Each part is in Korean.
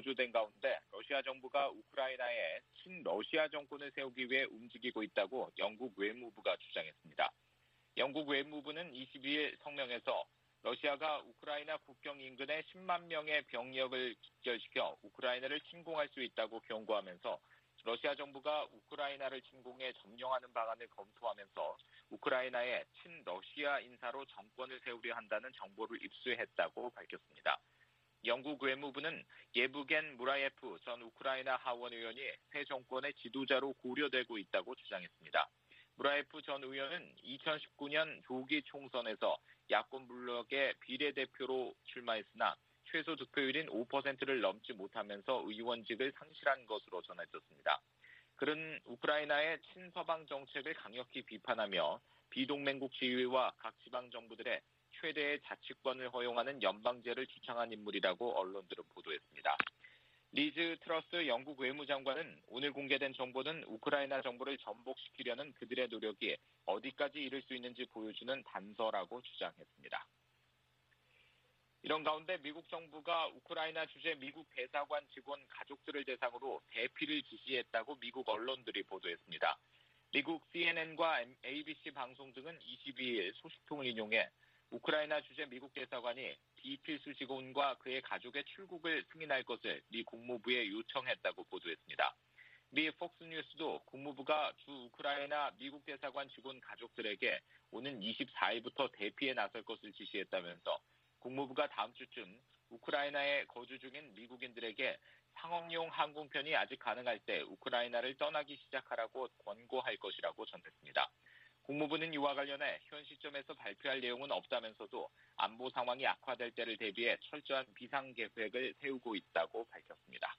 고조된 가운데 러시아 정부가 우크라이나에 친러시아 정권을 세우기 위해 움직이고 있다고 영국 외무부가 주장했습니다. 영국 외무부는 22일 성명에서 러시아가 우크라이나 국경 인근에 10만 명의 병력을 집결시켜 우크라이나를 침공할 수 있다고 경고하면서 러시아 정부가 우크라이나를 침공해 점령하는 방안을 검토하면서 우크라이나에 친러시아 인사로 정권을 세우려 한다는 정보를 입수했다고 밝혔습니다. 영국 외무부는 예부겐 무라예프 전 우크라이나 하원 의원이 새 정권의 지도자로 고려되고 있다고 주장했습니다. 무라예프 전 의원은 2019년 조기 총선에서 야권 블록의 비례대표로 출마했으나 최소 득표율인 5%를 넘지 못하면서 의원직을 상실한 것으로 전해졌습니다. 그는 우크라이나의 친서방 정책을 강력히 비판하며 비동맹국 지위와 각 지방 정부들의 최대의 자치권을 허용하는 연방제를 주창한 인물이라고 언론들은 보도했습니다. 리즈 트러스 영국 외무장관은 오늘 공개된 정보는 우크라이나 정부를 전복시키려는 그들의 노력이 어디까지 이를 수 있는지 보여주는 단서라고 주장했습니다. 이런 가운데 미국 정부가 우크라이나 주재 미국 대사관 직원 가족들을 대상으로 대피를 지시했다고 미국 언론들이 보도했습니다. 미국 CNN과 ABC 방송 등은 22일 소식통을 인용해 우크라이나 주재 미국 대사관이 비필수 직원과 그의 가족의 출국을 승인할 것을 미 국무부에 요청했다고 보도했습니다. 미 폭스뉴스도 국무부가 주 우크라이나 미국 대사관 직원 가족들에게 오는 24일부터 대피에 나설 것을 지시했다면서 국무부가 다음 주쯤 우크라이나에 거주 중인 미국인들에게 상업용 항공편이 아직 가능할 때 우크라이나를 떠나기 시작하라고 권고할 것이라고 전했습니다. 국무부는 이와 관련해 현 시점에서 발표할 내용은 없다면서도 안보 상황이 악화될 때를 대비해 철저한 비상계획을 세우고 있다고 밝혔습니다.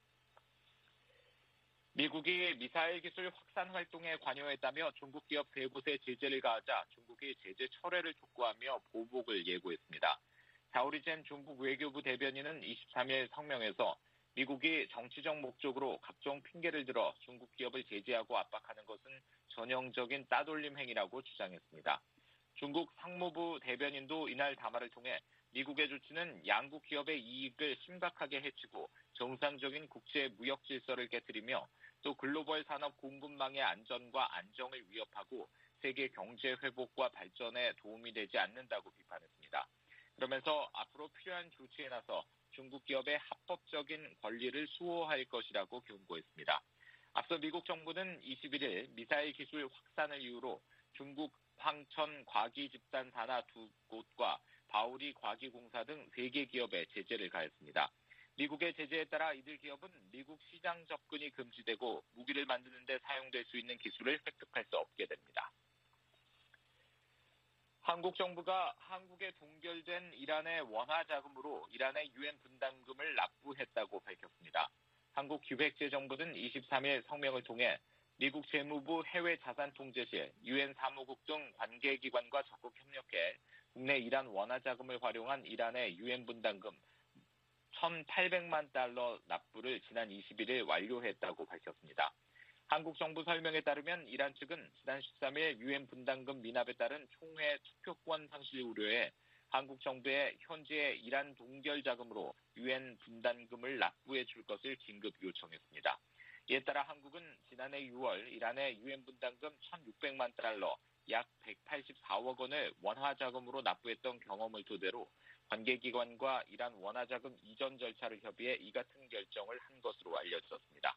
미국이 미사일 기술 확산 활동에 관여했다며 중국 기업 3곳에 제재를 가하자 중국이 제재 철회를 촉구하며 보복을 예고했습니다. 자오리젠 중국 외교부 대변인은 23일 성명에서 미국이 정치적 목적으로 각종 핑계를 들어 중국 기업을 제재하고 압박하는 것은 전형적인 따돌림 행위라고 주장했습니다. 중국 상무부 대변인도 이날 담화를 통해 미국의 조치는 양국 기업의 이익을 심각하게 해치고 정상적인 국제 무역 질서를 깨트리며 또 글로벌 산업 공급망의 안전과 안정을 위협하고 세계 경제 회복과 발전에 도움이 되지 않는다고 비판했습니다. 그러면서 앞으로 필요한 조치에 나서 중국 기업의 합법적인 권리를 수호할 것이라고 경고했습니다. 앞서 미국 정부는 21일 미사일 기술 확산을 이유로 중국 황천 과기 집단 산하 2곳과 바오리 과기공사 등 3개 기업에 제재를 가했습니다. 미국의 제재에 따라 이들 기업은 미국 시장 접근이 금지되고 무기를 만드는 데 사용될 수 있는 기술을 획득할 수 없게 됩니다. 한국 정부가 한국에 동결된 이란의 원화 자금으로 이란의 유엔 분담금을 납부했다고 밝혔습니다. 한국기획재정부는 23일 성명을 통해 미국 재무부 해외자산통제실, 유엔 사무국 등 관계기관과 적극 협력해 국내 이란 원화 자금을 활용한 이란의 유엔 분담금 1,800만 달러 납부를 지난 21일 완료했다고 밝혔습니다. 한국 정부 설명에 따르면 이란 측은 지난 13일 유엔 분담금 미납에 따른 총회 투표권 상실 우려에 한국 정부에 현지의 이란 동결 자금으로 유엔 분담금을 납부해 줄 것을 긴급 요청했습니다. 이에 따라 한국은 지난해 6월 이란의 유엔 분담금 1,600만 달러, 약 184억 원을 원화 자금으로 납부했던 경험을 토대로 관계기관과 이란 원화 자금 이전 절차를 협의해 이 같은 결정을 한 것으로 알려졌습니다.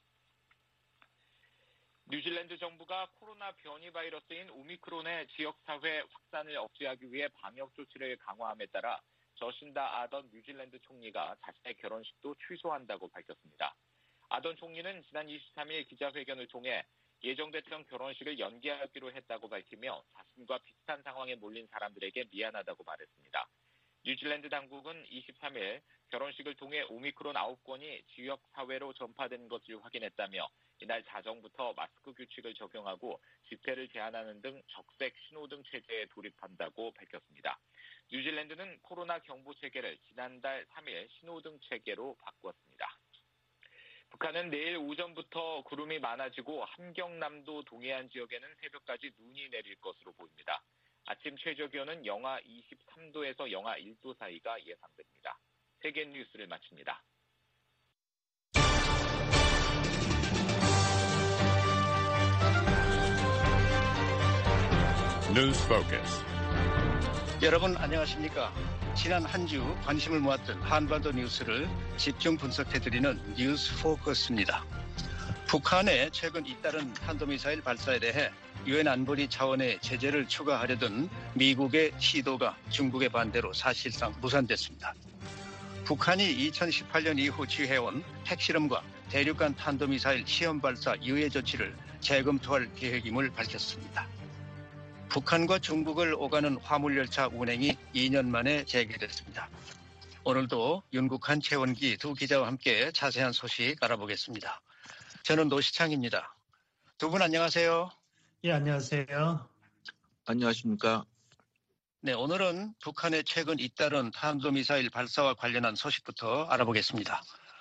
뉴질랜드 정부가 코로나 변이 바이러스인 오미크론의 지역사회 확산을 억제하기 위해 방역 조치를 강화함에 따라 저신다 아던 뉴질랜드 총리가 자신의 결혼식도 취소한다고 밝혔습니다. 아던 총리는 지난 23일 기자회견을 통해 예정됐던 결혼식을 연기하기로 했다고 밝히며 자신과 비슷한 상황에 몰린 사람들에게 미안하다고 말했습니다. 뉴질랜드 당국은 23일 결혼식을 통해 오미크론 9건이 지역사회로 전파된 것을 확인했다며 이날 자정부터 마스크 규칙을 적용하고 집회를 제한하는 등 적색 신호등 체제에 돌입한다고 밝혔습니다. 뉴질랜드는 코로나 경보 체계를 지난달 3일 신호등 체계로 바꿨습니다. 북한은 내일 오전부터 구름이 많아지고 함경남도 동해안 지역에는 새벽까지 눈이 내릴 것으로 보입니다. 아침 최저기온은 영하 23도에서 영하 1도 사이가 예상됩니다. 세계 뉴스를 마칩니다. News Focus. 여러분 안녕하십니까? 지난 한 주 관심을 모았던 한반도 뉴스를 집중 분석해드리는 뉴스 포커스입니다. 북한의 최근 잇따른 탄도미사일 발사에 대해 유엔 안보리 차원의 제재를 추가하려던 미국의 시도가 중국의 반대로 사실상 무산됐습니다. 북한이 2018년 이후 취해온 핵실험과 대륙간 탄도미사일 시험 발사 유예 조치를 재검토할 계획임을 밝혔습니다. 북한과 중국을 오가는 화물열차 운행이 2년 만에 재개됐습니다. 오늘도 윤국한, 최원기 두 기자와 함께 자세한 소식 알아보겠습니다. 저는 노시창입니다. 두 분 안녕하세요. 예, 안녕하세요. 안녕하십니까. 네, 오늘은 북한의 최근 잇따른 탄도미사일 발사와 관련한 소식부터 알아보겠습니다.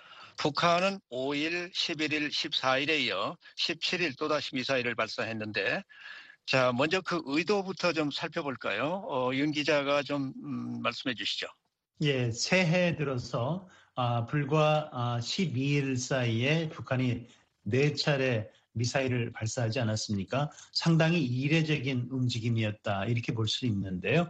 북한은 5일, 11일, 14일에 이어 17일 또다시 미사일을 발사했는데, 자, 먼저 그 의도부터 좀 살펴볼까요? 윤 기자가 좀 말씀해 주시죠. 예, 새해 들어서 불과 12일 사이에 북한이 4차례 미사일을 발사하지 않았습니까? 상당히 이례적인 움직임이었다, 이렇게 볼 수 있는데요.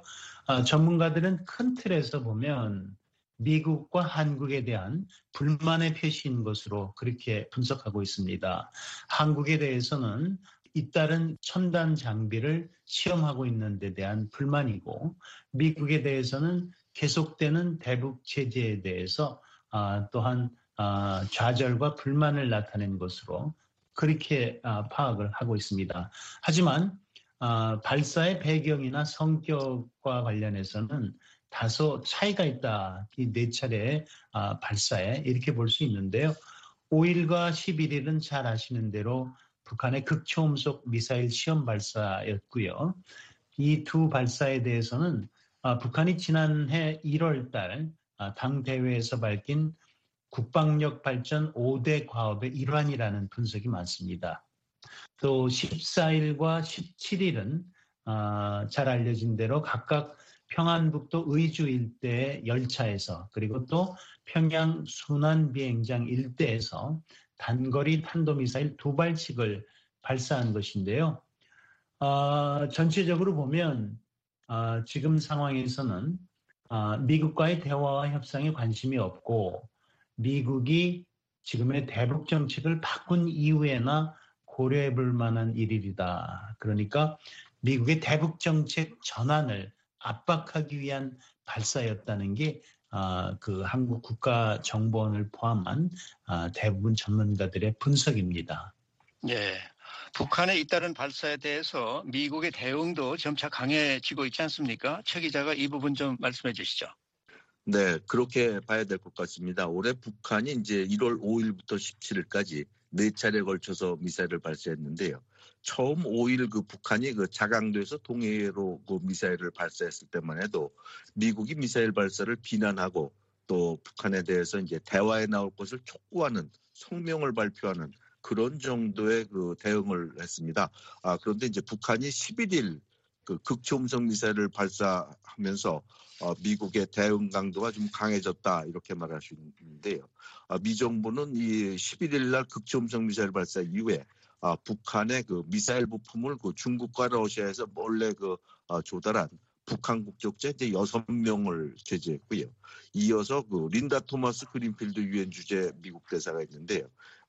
전문가들은 큰 틀에서 보면 미국과 한국에 대한 불만의 표시인 것으로 그렇게 분석하고 있습니다. 한국에 대해서는 잇따른 첨단 장비를 시험하고 있는 데 대한 불만이고, 미국에 대해서는 계속되는 대북 제재에 대해서 또한 좌절과 불만을 나타낸 것으로 그렇게 파악을 하고 있습니다. 하지만 발사의 배경이나 성격과 관련해서는 다소 차이가 있다. 이 4차례 발사에 이렇게 볼 수 있는데요. 5일과 11일은 잘 아시는 대로 북한의 극초음속 미사일 시험 발사였고요. 이 두 발사에 대해서는 북한이 지난해 1월 달 당대회에서 밝힌 국방력 발전 5대 과업의 일환이라는 분석이 많습니다. 또 14일과 17일은 잘 알려진 대로 각각 평안북도 의주 일대의 열차에서, 그리고 또 평양 순환비행장 일대에서 단거리 탄도미사일 2발씩을 발사한 것인데요. 전체적으로 보면 지금 상황에서는 미국과의 대화와 협상에 관심이 없고, 미국이 지금의 대북 정책을 바꾼 이후에나 고려해 볼 만한 일이다. 그러니까 미국의 대북 정책 전환을 압박하기 위한 발사였다는 게 그 한국 국가정보원을 포함한 대부분 전문가들의 분석입니다. 네, 북한의 잇따른 발사에 대해서 미국의 대응도 점차 강해지고 있지 않습니까? 최 기자가 이 부분 좀 말씀해 주시죠. 네, 그렇게 봐야 될 것 같습니다. 올해 북한이 이제 1월 5일부터 17일까지 4차례 걸쳐서 미사일을 발사했는데요. 처음 5일 그 북한이 그 자강도에서 동해로 그 미사일을 발사했을 때만 해도 미국이 미사일 발사를 비난하고, 또 북한에 대해서 이제 대화에 나올 것을 촉구하는 성명을 발표하는 그런 정도의 그 대응을 했습니다. 그런데 이제 북한이 11일 그 극초음속 미사일을 발사하면서 미국의 대응 강도가 좀 강해졌다, 이렇게 말할 수 있는데요. 미 정부는 이 11일 날 극초음속 미사일 발사 이후에 북한의 그 미사일 부품을 그 중국과 러시아에서 몰래 조달한 북한 국적자 이제 6명을 제재했고요. 이어서 그 린다 토마스 그린필드 유엔 주재 미국 대사가 있는데요.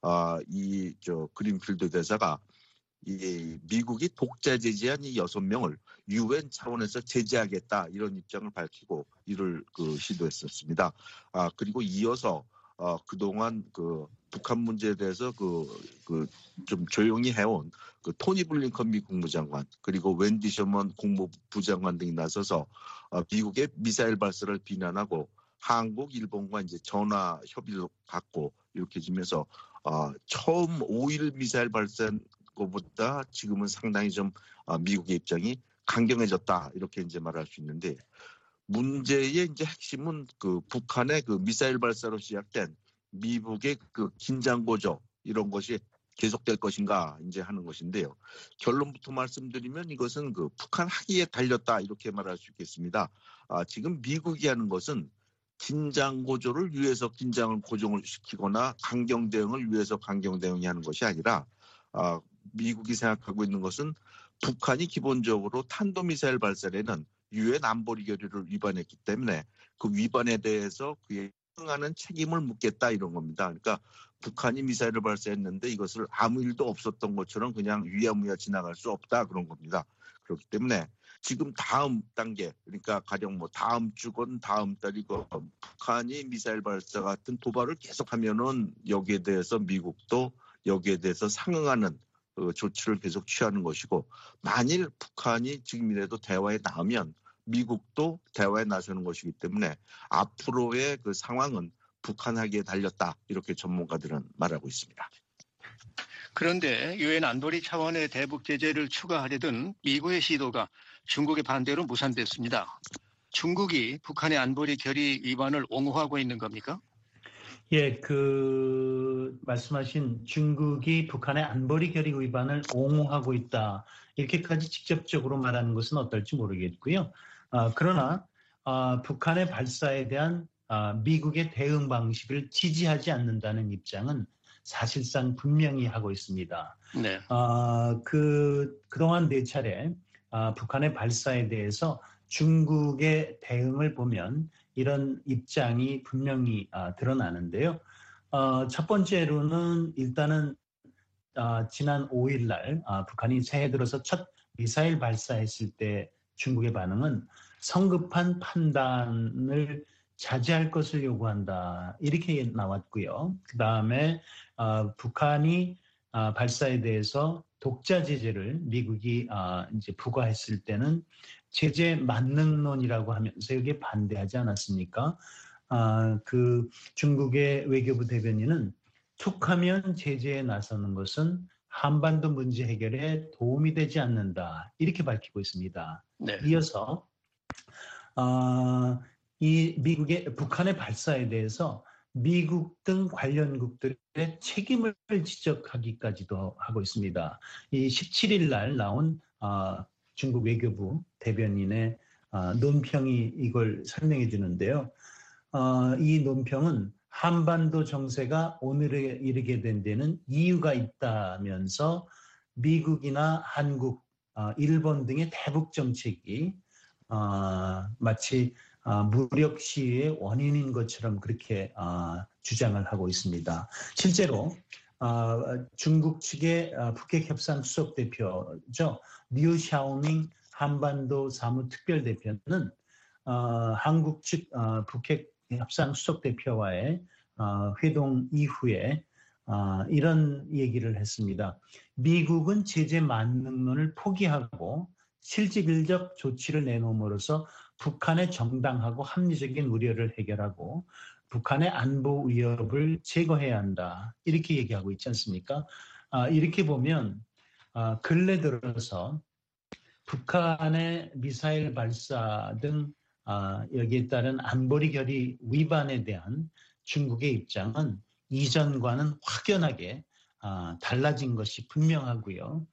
그린필드 대사가 이 미국이 독자 제재한 이 6명을 유엔 차원에서 제재하겠다, 이런 입장을 밝히고 이를 시도했었습니다. 그리고 이어서 그동안 그 북한 문제에 대해서 좀 조용히 해온 그 토니 블링컨 미 국무장관, 그리고 웬디 셔먼 국무부 장관 등이 나서서 미국의 미사일 발사를 비난하고 한국, 일본과 이제 전화 협의도 갖고 이렇게 지면서 처음 5일 미사일 발사한 것보다 지금은 상당히 좀 미국의 입장이 강경해졌다, 이렇게 이제 말할 수 있는데, 문제의 이제 핵심은 그 북한의 그 미사일 발사로 시작된 미국의 그 긴장 고조, 이런 것이 계속될 것인가 이제 하는 것인데요. 결론부터 말씀드리면 이것은 그 북한 학위에 달렸다, 이렇게 말할 수 있겠습니다. 지금 미국이 하는 것은 긴장 고조를 위해서 긴장을 고정을 시키거나 강경 대응을 위해서 강경 대응이 하는 것이 아니라 미국이 생각하고 있는 것은 북한이 기본적으로 탄도미사일 발사에는 유엔 안보리 결의를 위반했기 때문에 그 위반에 대해서 그에 응하는 책임을 묻겠다 이런 겁니다. 그러니까 북한이 미사일을 발사했는데 이것을 아무 일도 없었던 것처럼 그냥 유야무야 지나갈 수 없다 그런 겁니다. 그렇기 때문에 지금 다음 단계, 그러니까 가령 뭐 다음 주건 다음 달이건 북한이 미사일 발사 같은 도발을 계속하면은 여기에 대해서 미국도 여기에 대해서 상응하는 조치를 계속 취하는 것이고, 만일 북한이 지금이라도 대화에 나오면 미국도 대화에 나서는 것이기 때문에 앞으로의 그 상황은 북한하기에 달렸다, 이렇게 전문가들은 말하고 있습니다. 그런데 유엔 안보리 차원의 대북 제재를 추가하려던 미국의 시도가 중국의 반대로 무산됐습니다. 중국이 북한의 안보리 결의 위반을 옹호하고 있는 겁니까? 예, 말씀하신 중국이 북한의 안보리 결의 위반을 옹호하고 있다, 이렇게까지 직접적으로 말하는 것은 어떨지 모르겠고요. 그러나 북한의 발사에 대한 미국의 대응 방식을 지지하지 않는다는 입장은 사실상 분명히 하고 있습니다. 네. 그동안 4차례 북한의 발사에 대해서 중국의 대응을 보면 이런 입장이 분명히 드러나는데요. 첫 번째로는 일단은 지난 5일 날 북한이 새해 들어서 첫 미사일 발사했을 때 중국의 반응은 성급한 판단을 자제할 것을 요구한다, 이렇게 나왔고요. 그 다음에 북한이 발사에 대해서 독자 제재를 미국이 이제 부과했을 때는 제재 만능론이라고 하면서 여기에 반대하지 않았습니까? 그 중국의 외교부 대변인은 툭하면 제재에 나서는 것은 한반도 문제 해결에 도움이 되지 않는다, 이렇게 밝히고 있습니다. 네. 이어서 이 미국의 북한의 발사에 대해서 미국 등 관련국들의 책임을 지적하기까지도 하고 있습니다. 이 17일 날 나온 중국 외교부 대변인의 논평이 이걸 설명해 주는데요. 이 논평은 한반도 정세가 오늘에 이르게 된 데는 이유가 있다면서 미국이나 한국, 일본 등의 대북 정책이 마치 무력 시위의 원인인 것처럼 그렇게 주장을 하고 있습니다. 실제로 중국 측의 북핵 협상 수석 대표죠, 류 샤오밍 한반도 사무특별대표는 한국 측 북핵 협상 수석 대표와의 회동 이후에 이런 얘기를 했습니다. 미국은 제재 만능론을 포기하고 실질적 조치를 내놓음으로써 북한의 정당하고 합리적인 우려를 해결하고 북한의 안보 위협을 제거해야 한다, 이렇게 얘기하고 있지 않습니까? 이렇게 보면 근래 들어서 북한의 미사일 발사 등 여기에 따른 안보리 결의 위반에 대한 중국의 입장은 이전과는 확연하게 달라진 것이 분명하고요.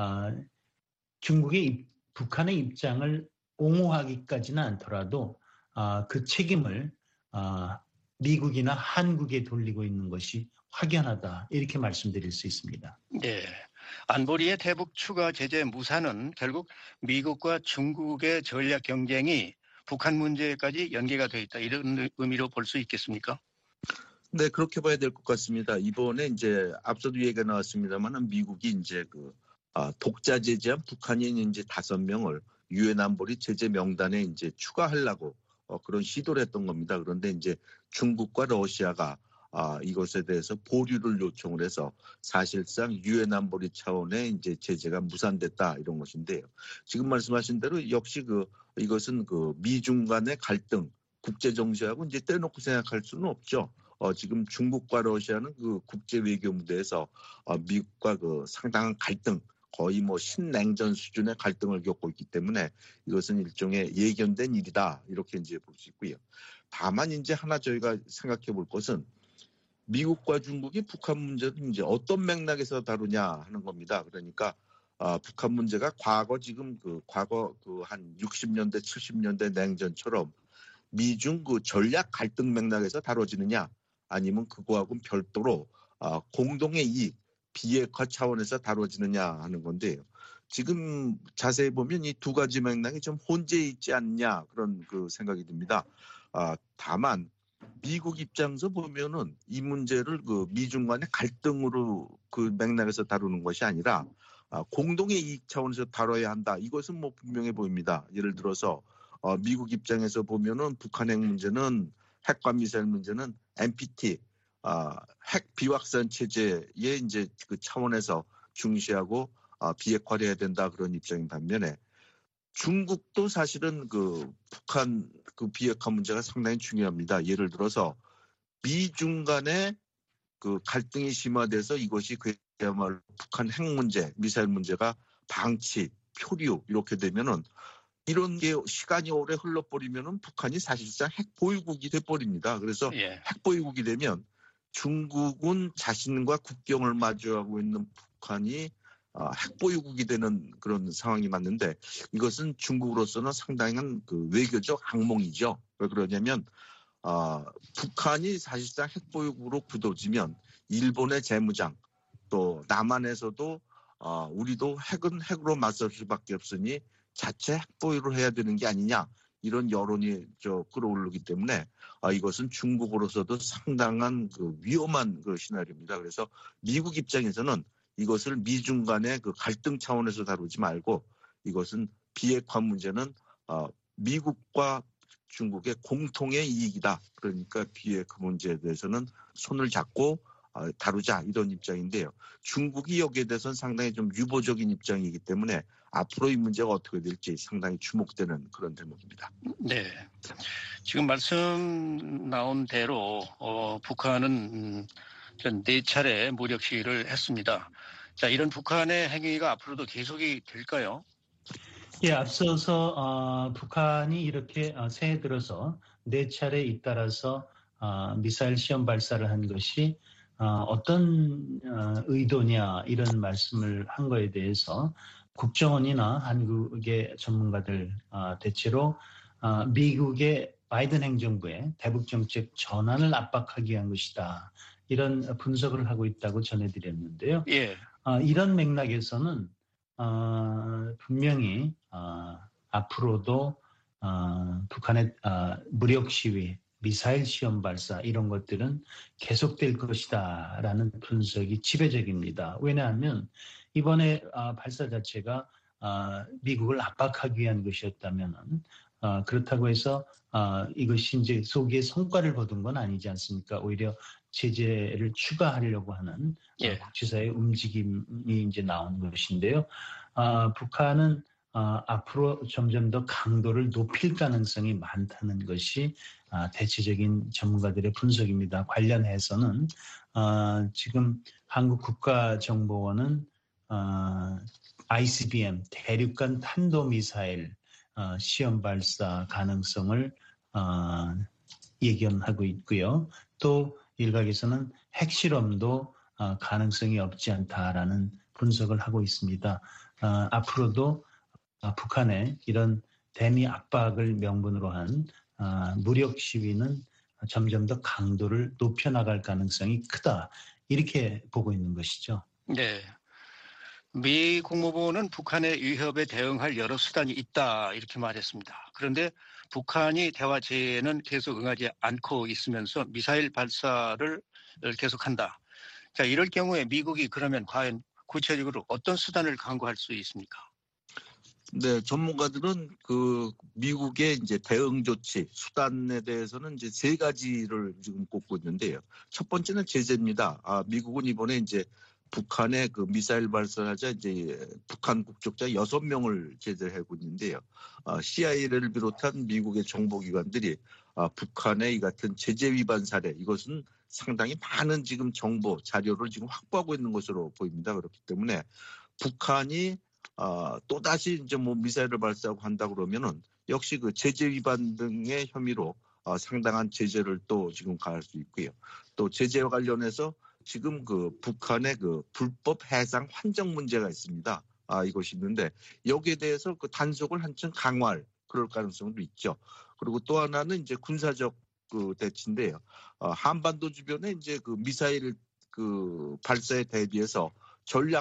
중국의 북한의 입장을 옹호하기까지는 않더라도 그 책임을 미국이나 한국에 돌리고 있는 것이 확연하다, 이렇게 말씀드릴 수 있습니다. 네. 안보리의 대북 추가 제재 무산은 결국 미국과 중국의 전략 경쟁이 북한 문제까지 연계가 돼 있다, 이런 의미로 볼 수 있겠습니까? 네, 그렇게 봐야 될 것 같습니다. 이번에 이제 앞서도 얘기가 나왔습니다만 미국이 이제 독자 제재한 북한인 이제 5명을 유엔 안보리 제재 명단에 이제 추가하려고 그런 시도를 했던 겁니다. 그런데 이제 중국과 러시아가 이것에 대해서 보류를 요청을 해서 사실상 유엔 안보리 차원의 이제 제재가 무산됐다, 이런 것인데요. 지금 말씀하신 대로 역시 이것은 미중 간의 갈등, 국제 정세하고 이제 떼놓고 생각할 수는 없죠. 지금 중국과 러시아는 국제 외교 무대에서 미국과 상당한 갈등, 거의 신냉전 수준의 갈등을 겪고 있기 때문에 이것은 일종의 예견된 일이다, 이렇게 이제 볼 수 있고요. 다만 이제 하나 저희가 생각해 볼 것은 미국과 중국이 북한 문제를 이제 어떤 맥락에서 다루냐 하는 겁니다. 그러니까 북한 문제가 과거 한 60년대, 70년대 냉전처럼 미중 전략 갈등 맥락에서 다뤄지느냐, 아니면 그거하고는 별도로 공동의 이익, 비핵화 차원에서 다뤄지느냐 하는 건데요. 지금 자세히 보면 이 두 가지 맥락이 좀 혼재해 있지 않냐 그런 그 생각이 듭니다. 다만 미국 입장에서 보면은 이 문제를 그 미중 간의 갈등으로 그 맥락에서 다루는 것이 아니라 공동의 이익 차원에서 다뤄야 한다. 이것은 뭐 분명해 보입니다. 예를 들어서 미국 입장에서 보면은 북한 핵 문제는 핵과 미사일 문제는 NPT 핵 비확산 체제의 이제 그 차원에서 중시하고 비핵화해야 된다 그런 입장인 반면에 중국도 사실은 그 북한 그 비핵화 문제가 상당히 중요합니다. 예를 들어서 미중 간의 그 갈등이 심화돼서 이것이 그야말로 북한 핵 문제, 미사일 문제가 방치, 표류 이렇게 되면은 이런 게 시간이 오래 흘러버리면은 북한이 사실상 핵 보유국이 돼버립니다. 그래서 핵 보유국이 되면 중국은 자신과 국경을 마주하고 있는 북한이 핵 보유국이 되는 그런 상황이 맞는데 이것은 중국으로서는 상당한 그 외교적 악몽이죠. 왜 그러냐면 북한이 사실상 핵 보유국으로 굳어지면 일본의 재무장 또 남한에서도 우리도 핵은 핵으로 맞설 수밖에 없으니 자체 핵 보유를 해야 되는 게 아니냐 이런 여론이 끌어오르기 때문에 이것은 중국으로서도 상당한 그 위험한 그 시나리오입니다. 그래서 미국 입장에서는 이것을 미중 간의 그 갈등 차원에서 다루지 말고 이것은 비핵화 문제는 미국과 중국의 공통의 이익이다. 그러니까 비핵화 문제에 대해서는 손을 잡고 다루자 이런 입장인데요. 중국이 여기에 대해서는 상당히 좀 유보적인 입장이기 때문에 앞으로 이 문제가 어떻게 될지 상당히 주목되는 그런 대목입니다. 네. 지금 말씀 나온 대로 북한은 전 4차례 무력 시위를 했습니다. 자, 이런 북한의 행위가 앞으로도 계속이 될까요? 예, 앞서서 북한이 이렇게 새해 들어서 4차례 잇따라서 미사일 시험 발사를 한 것이 어떤 의도냐 이런 말씀을 한 거에 대해서 국정원이나 한국의 전문가들 대체로 미국의 바이든 행정부의 대북 정책 전환을 압박하기 위한 것이다. 이런 분석을 하고 있다고 전해드렸는데요. 예. 이런 맥락에서는 분명히 앞으로도 북한의 무력 시위, 미사일 시험 발사 이런 것들은 계속될 것이다라는 분석이 지배적입니다. 왜냐하면 이번에 발사 자체가 미국을 압박하기 위한 것이었다면은 그렇다고 해서 이것이 이제 소기의 성과를 거둔 건 아니지 않습니까? 오히려 제재를 추가하려고 하는 국제사회의 움직임이 이제 나온 것인데요. 북한은 앞으로 점점 더 강도를 높일 가능성이 많다는 것이 대체적인 전문가들의 분석입니다. 관련해서는 지금 한국국가정보원은 ICBM 대륙간 탄도미사일 시험 발사 가능성을 예견하고 있고요. 또 일각에서는 핵실험도 가능성이 없지 않다라는 분석을 하고 있습니다. 앞으로도 북한의 이런 대미 압박을 명분으로 한 무력 시위는 점점 더 강도를 높여나갈 가능성이 크다. 이렇게 보고 있는 것이죠. 네. 미 국무부는 북한의 위협에 대응할 여러 수단이 있다 이렇게 말했습니다. 그런데 북한이 대화 제의에는 계속 응하지 않고 있으면서 미사일 발사를 계속한다. 자, 이럴 경우에 미국이 그러면 과연 구체적으로 어떤 수단을 강구할 수 있습니까? 네, 전문가들은 그 미국의 이제 대응 조치 수단에 대해서는 이제 3가지를 지금 꼽고 있는데요. 첫 번째는 제재입니다. 미국은 이번에 이제 북한의 그 미사일 발사하자 이제 북한 국적자 6명을 제재하고 있는데요. CIA를 비롯한 미국의 정보기관들이 북한의 이 같은 제재 위반 사례 이것은 상당히 많은 지금 정보 자료를 지금 확보하고 있는 것으로 보입니다. 그렇기 때문에 북한이 또다시 이제 뭐 미사일을 발사하고 한다 그러면은 역시 그 제재 위반 등의 혐의로 상당한 제재를 또 지금 가할 수 있고요. 또 제재와 관련해서 지금 그 북한의 그 불법 해상 환적 문제가 있습니다. 이것이 있는데 여기에 대해서 그 단속을 한층 강화할 그럴 가능성도 있죠. 그리고 또 하나는 이제 군사적 그 대치인데요. 한반도 주변에 이제 그 미사일 그 발사에 대비해서 전략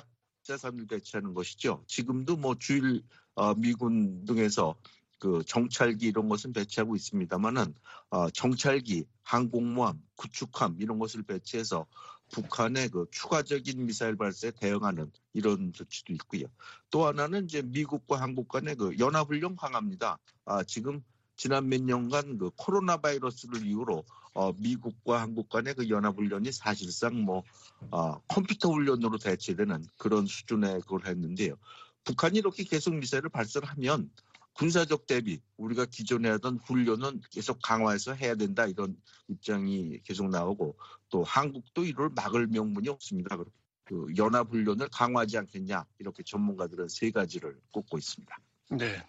자산을 배치하는 것이죠. 지금도 뭐 주일 미군 등에서 그 정찰기 이런 것은 배치하고 있습니다만은 정찰기, 항공모함, 구축함 이런 것을 배치해서 북한의 그 추가적인 미사일 발사에 대응하는 이런 조치도 있고요. 또 하나는 이제 미국과 한국 간의 그 연합훈련 강화입니다. 지금 지난 몇 년간 그 코로나 바이러스를 이유로 미국과 한국 간의 그 연합훈련이 사실상 뭐 컴퓨터 훈련으로 대체되는 그런 수준의 그걸 했는데요. 북한이 이렇게 계속 미사일을 발사를 하면 군사적 대비, 우리가 기존에 하던 훈련은 계속 강화해서 해야 된다 이런 입장이 계속 나오고 또 한국도 이를 막을 명분이 없습니다. 그 연합훈련을 강화하지 않겠냐 이렇게 전문가들은 세 가지를 꼽고 있습니다. 네.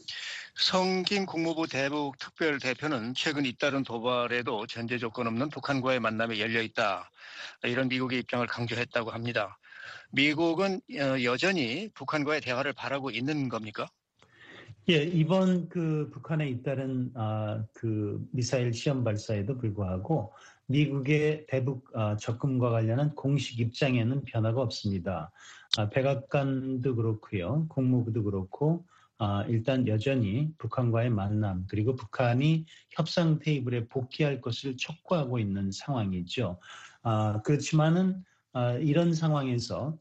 성김 국무부 대북 특별대표는 최근 잇따른 도발에도 전제 조건 없는 북한과의 만남에 열려 있다. 이런 미국의 입장을 강조했다고 합니다. 미국은 여전히 북한과의 대화를 바라고 있는 겁니까? 예, 이번 그 북한에 잇따른 그 미사일 시험 발사에도 불구하고 미국의 대북 접근과 관련한 공식 입장에는 변화가 없습니다. 백악관도 그렇고요, 국무부도 그렇고 일단 여전히 북한과의 만남 그리고 북한이 협상 테이블에 복귀할 것을 촉구하고 있는 상황이죠. 그렇지만은 이런 상황에서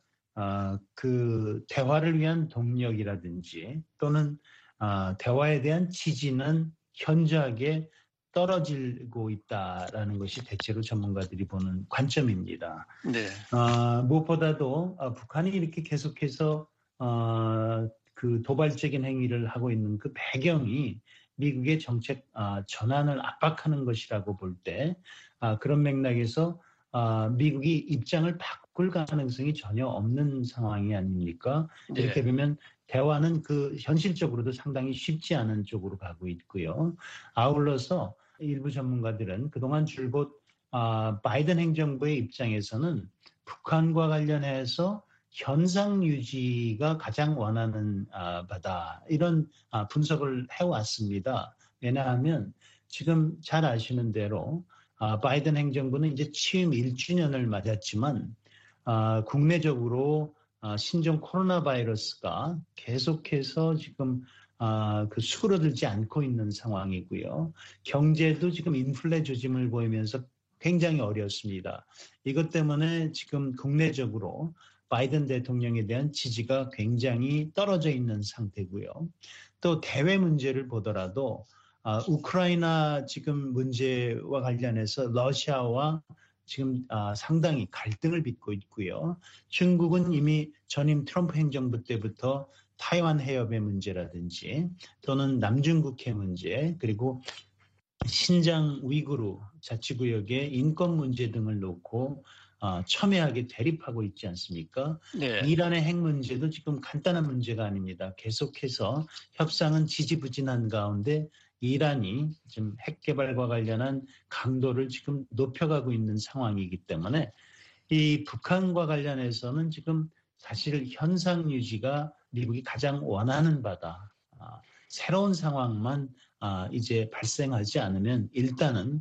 그 대화를 위한 동력이라든지 또는 대화에 대한 지지는 현저하게 떨어지고 있다라는 것이 대체로 전문가들이 보는 관점입니다. 네. 무엇보다도 북한이 이렇게 계속해서 그 도발적인 행위를 하고 있는 그 배경이 미국의 정책 전환을 압박하는 것이라고 볼 때 그런 맥락에서 미국이 입장을 바꿀 가능성이 전혀 없는 상황이 아닙니까? 네. 이렇게 보면 대화는 그 현실적으로도 상당히 쉽지 않은 쪽으로 가고 있고요. 아울러서 일부 전문가들은 그동안 줄곧 바이든 행정부의 입장에서는 북한과 관련해서 현상 유지가 가장 원하는 바다 이런 분석을 해왔습니다. 왜냐하면 지금 잘 아시는 대로 바이든 행정부는 이제 취임 1주년을 맞았지만 국내적으로 신종 코로나 바이러스가 계속해서 지금 그 수그러들지 않고 있는 상황이고요. 경제도 지금 인플레 조짐을 보이면서 굉장히 어렵습니다. 이것 때문에 지금 국내적으로 바이든 대통령에 대한 지지가 굉장히 떨어져 있는 상태고요. 또 대외 문제를 보더라도 우크라이나 지금 문제와 관련해서 러시아와 지금 상당히 갈등을 빚고 있고요. 중국은 이미 전임 트럼프 행정부 때부터 타이완 해협의 문제라든지 또는 남중국해 문제 그리고 신장 위구르 자치구역의 인권 문제 등을 놓고 첨예하게 대립하고 있지 않습니까? 네. 이란의 핵 문제도 지금 간단한 문제가 아닙니다. 계속해서 협상은 지지부진한 가운데 이란이 지금 핵 개발과 관련한 강도를 지금 높여가고 있는 상황이기 때문에 이 북한과 관련해서는 지금 사실 현상 유지가 미국이 가장 원하는 바다. 새로운 상황만 이제 발생하지 않으면 일단은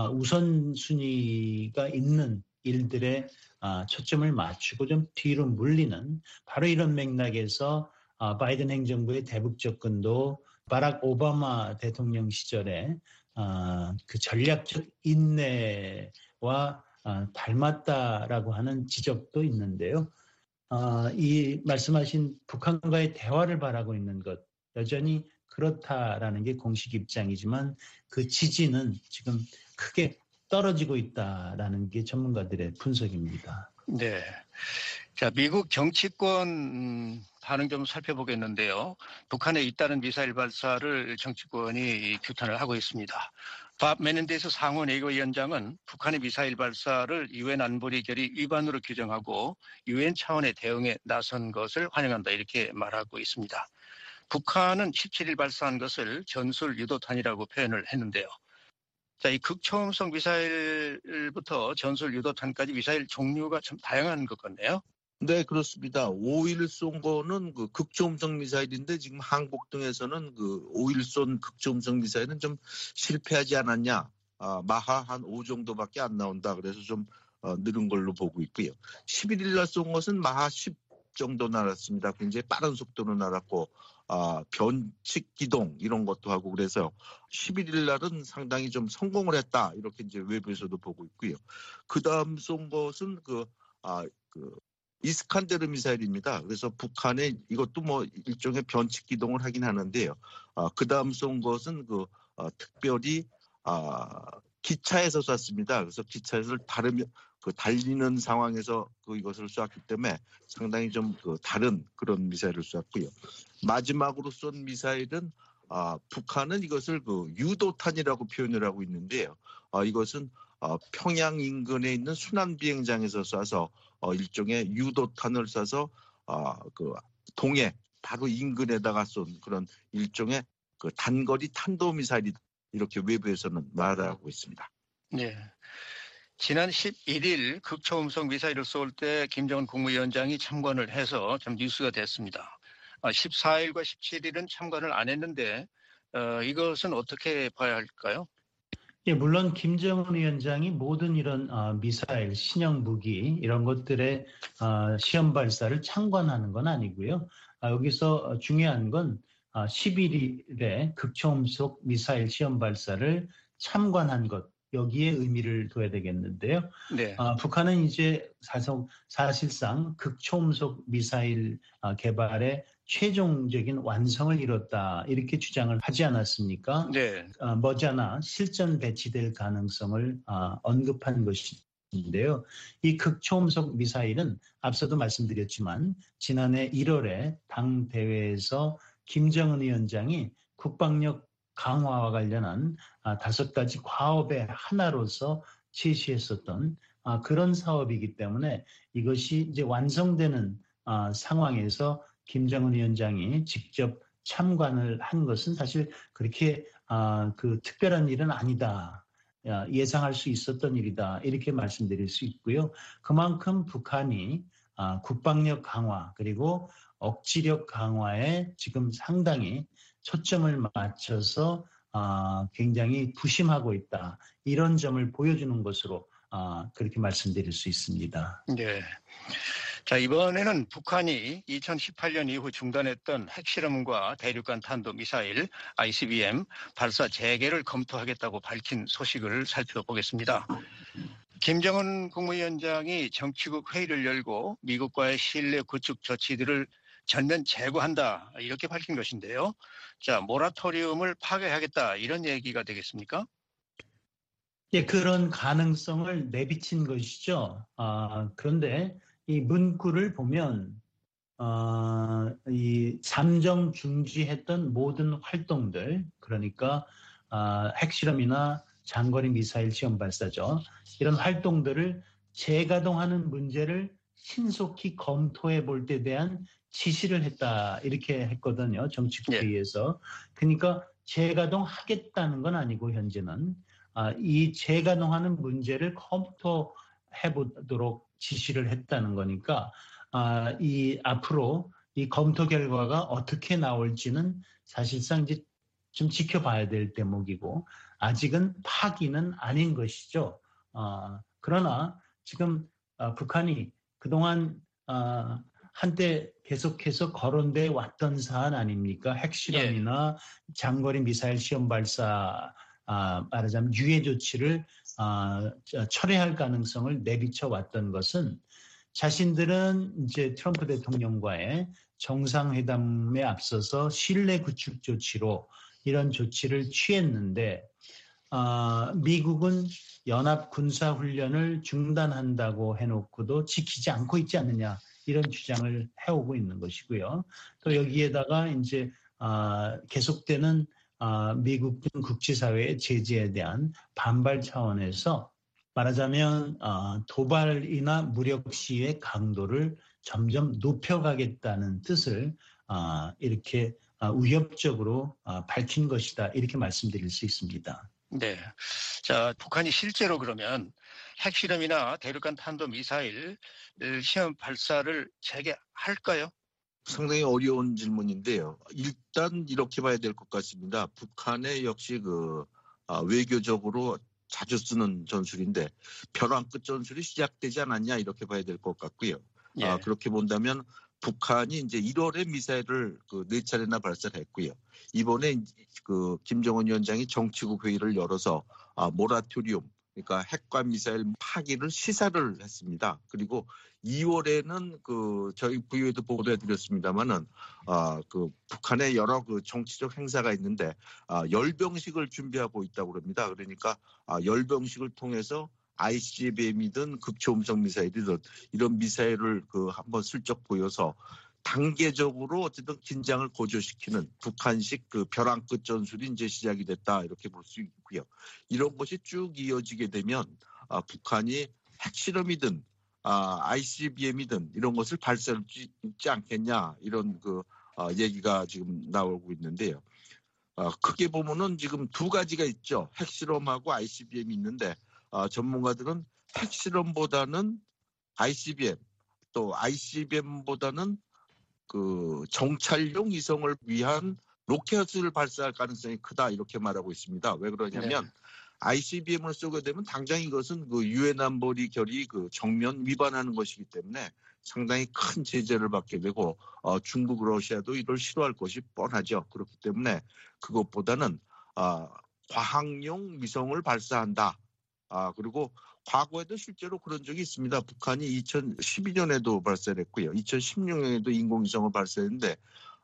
우선순위가 있는 일들에 초점을 맞추고 좀 뒤로 물리는 바로 이런 맥락에서 바이든 행정부의 대북 접근도 바락 오바마 대통령 시절에 그 전략적 인내와 닮았다라고 하는 지적도 있는데요. 이 말씀하신 북한과의 대화를 바라고 있는 것 여전히 그렇다라는 게 공식 입장이지만 그 지지는 지금 크게 떨어지고 있다라는 게 전문가들의 분석입니다. 네. 자, 미국 정치권 반응 좀 살펴보겠는데요. 북한에 잇따른 미사일 발사를 정치권이 규탄을 하고 있습니다. 밥 메넨데스 상원 외교위원장은 북한의 미사일 발사를 유엔 안보리 결의 위반으로 규정하고 유엔 차원의 대응에 나선 것을 환영한다 이렇게 말하고 있습니다. 북한은 17일 발사한 것을 전술 유도탄이라고 표현을 했는데요. 자, 이 극초음속 미사일부터 전술 유도탄까지 미사일 종류가 참 다양한 것 같네요. 네, 그렇습니다. 5일 쏜 거는 그 극초음속 미사일인데 지금 한국 등에서는 그 5일 쏜 극초음속 미사일은 좀 실패하지 않았냐. 마하 한 5 정도밖에 안 나온다. 그래서 좀 늘은 걸로 보고 있고요. 11일 날 쏜 것은 마하 10 정도 날았습니다. 굉장히 빠른 속도로 날았고 변칙 기동 이런 것도 하고 그래서 11일 날은 상당히 좀 성공을 했다 이렇게 이제 외부에서도 보고 있고요. 그 다음 쏜 것은 그 이스칸데르 미사일입니다. 그래서 북한의 이것도 뭐 일종의 변칙 기동을 하긴 하는데요. 그 다음 쏜 것은 특별히 기차에서 쐈습니다. 그래서 기차에서 달리는 상황에서 이것을 쐈기 때문에 상당히 좀 다른 그런 미사일을 쐈고요. 마지막으로 쏜 미사일은 북한은 이것을 유도탄이라고 표현을 하고 있는데요. 이것은 평양 인근에 있는 순환 비행장에서 쏴서 일종의 유도탄을 쏴서 동해 바로 인근에다가 쏜 그런 일종의 단거리 탄도 미사일이 이렇게 외부에서는 말하고 있습니다. 네. 지난 11일 극초음속 미사일을 쏠 때 김정은 국무위원장이 참관을 해서 좀 뉴스가 됐습니다. 14일과 17일은 참관을 안 했는데 이것은 어떻게 봐야 할까요? 예, 물론 김정은 위원장이 모든 이런 미사일, 신형 무기 이런 것들의 시험 발사를 참관하는 건 아니고요. 여기서 중요한 건 11일에 극초음속 미사일 시험 발사를 참관한 것, 여기에 의미를 둬야 되겠는데요. 네. 북한은 이제 사실상 극초음속 미사일 개발의 최종적인 완성을 이뤘다 이렇게 주장을 하지 않았습니까? 네. 머지않아 실전 배치될 가능성을 언급한 것인데요. 이 극초음속 미사일은 앞서도 말씀드렸지만 지난해 1월에 당 대회에서 김정은 위원장이 국방력 강화와 관련한 5가지 과업의 하나로서 제시했었던 그런 사업이기 때문에 이것이 이제 완성되는 상황에서 김정은 위원장이 직접 참관을 한 것은 사실 그렇게 특별한 일은 아니다. 예상할 수 있었던 일이다. 이렇게 말씀드릴 수 있고요. 그만큼 북한이 국방력 강화 그리고 억지력 강화에 지금 상당히 초점을 맞춰서 굉장히 부심하고 있다. 이런 점을 보여주는 것으로 그렇게 말씀드릴 수 있습니다. 네. 자, 이번에는 북한이 2018년 이후 중단했던 핵실험과 대륙간 탄도 미사일 ICBM 발사 재개를 검토하겠다고 밝힌 소식을 살펴보겠습니다. 김정은 국무위원장이 정치국 회의를 열고 미국과의 신뢰 구축 조치들을 전면 제거한다 이렇게 밝힌 것인데요. 자, 모라토리움을 파괴하겠다 이런 얘기가 되겠습니까? 예, 그런 가능성을 내비친 것이죠. 그런데 이 문구를 보면 이 잠정 중지했던 모든 활동들, 그러니까 핵실험이나 장거리 미사일 시험 발사죠. 이런 활동들을 재가동하는 문제를 신속히 검토해 볼 때 대한 지시를 했다 이렇게 했거든요. 정치국회의에서. 그러니까 재가동하겠다는 건 아니고 현재는 이 재가동하는 문제를 검토해 보도록 지시를 했다는 거니까 이 앞으로 이 검토 결과가 어떻게 나올지는 사실상 이제 좀 지켜봐야 될 대목이고 아직은 파기는 아닌 것이죠. 그러나 지금 북한이 그동안 한때 계속해서 거론돼 왔던 사안 아닙니까? 핵실험이나 장거리 미사일 시험 발사 말하자면 유예 조치를 철회할 가능성을 내비쳐 왔던 것은 자신들은 이제 트럼프 대통령과의 정상회담에 앞서서 신뢰 구축 조치로 이런 조치를 취했는데 미국은 연합 군사훈련을 중단한다고 해놓고도 지키지 않고 있지 않느냐 이런 주장을 해오고 있는 것이고요. 또 여기에다가 이제 계속되는 미국 등 국제사회의 제재에 대한 반발 차원에서 말하자면 도발이나 무력 시위의 강도를 점점 높여가겠다는 뜻을 이렇게 위협적으로 밝힌 것이다 이렇게 말씀드릴 수 있습니다. 네. 자, 북한이 실제로 그러면 핵실험이나 대륙간 탄도 미사일 시험 발사를 재개할까요? 상당히 어려운 질문인데요. 일단 이렇게 봐야 될 것 같습니다. 북한의 역시 외교적으로 자주 쓰는 전술인데 벼랑 끝 전술이 시작되지 않았냐 이렇게 봐야 될 것 같고요. 예. 그렇게 본다면 북한이 이제 1월에 미사일을 그 4차례나 발사를 했고요. 이번에 그 김정은 위원장이 정치국 회의를 열어서 모라토리움, 그러니까 핵과 미사일 파기를 시사를 했습니다. 그리고 2월에는 그 저희 부위에도 보도해드렸습니다만은 그 북한의 여러 그 정치적 행사가 있는데 열병식을 준비하고 있다고 합니다. 그러니까 열병식을 통해서 ICBM이든 극초음속 미사일이든 이런 미사일을 그 한번 슬쩍 보여서 단계적으로 어쨌든 긴장을 고조시키는 북한식 그 벼랑 끝 전술이 이제 시작이 됐다 이렇게 볼 수 있고요. 이런 것이 쭉 이어지게 되면 북한이 핵실험이든 ICBM이든 이런 것을 발사할 수 있지 않겠냐 이런 그 얘기가 지금 나오고 있는데요. 크게 보면은 지금 두 가지가 있죠. 핵실험하고 ICBM이 있는데 전문가들은 핵실험보다는 ICBM 또 ICBM보다는 그 정찰용 위성을 위한 로켓을 발사할 가능성이 크다 이렇게 말하고 있습니다. 왜 그러냐면 ICBM을 쏘게 되면 당장 이것은 그 유엔 안보리 결의 그 정면 위반하는 것이기 때문에 상당히 큰 제재를 받게 되고 중국, 러시아도 이걸 싫어할 것이 뻔하죠. 그렇기 때문에 그것보다는 과학용 위성을 발사한다. 그리고 과거에도 실제로 그런 적이 있습니다. 북한이 2012년에도 발사를 했고요. 2016년에도 인공위성을 발사했는데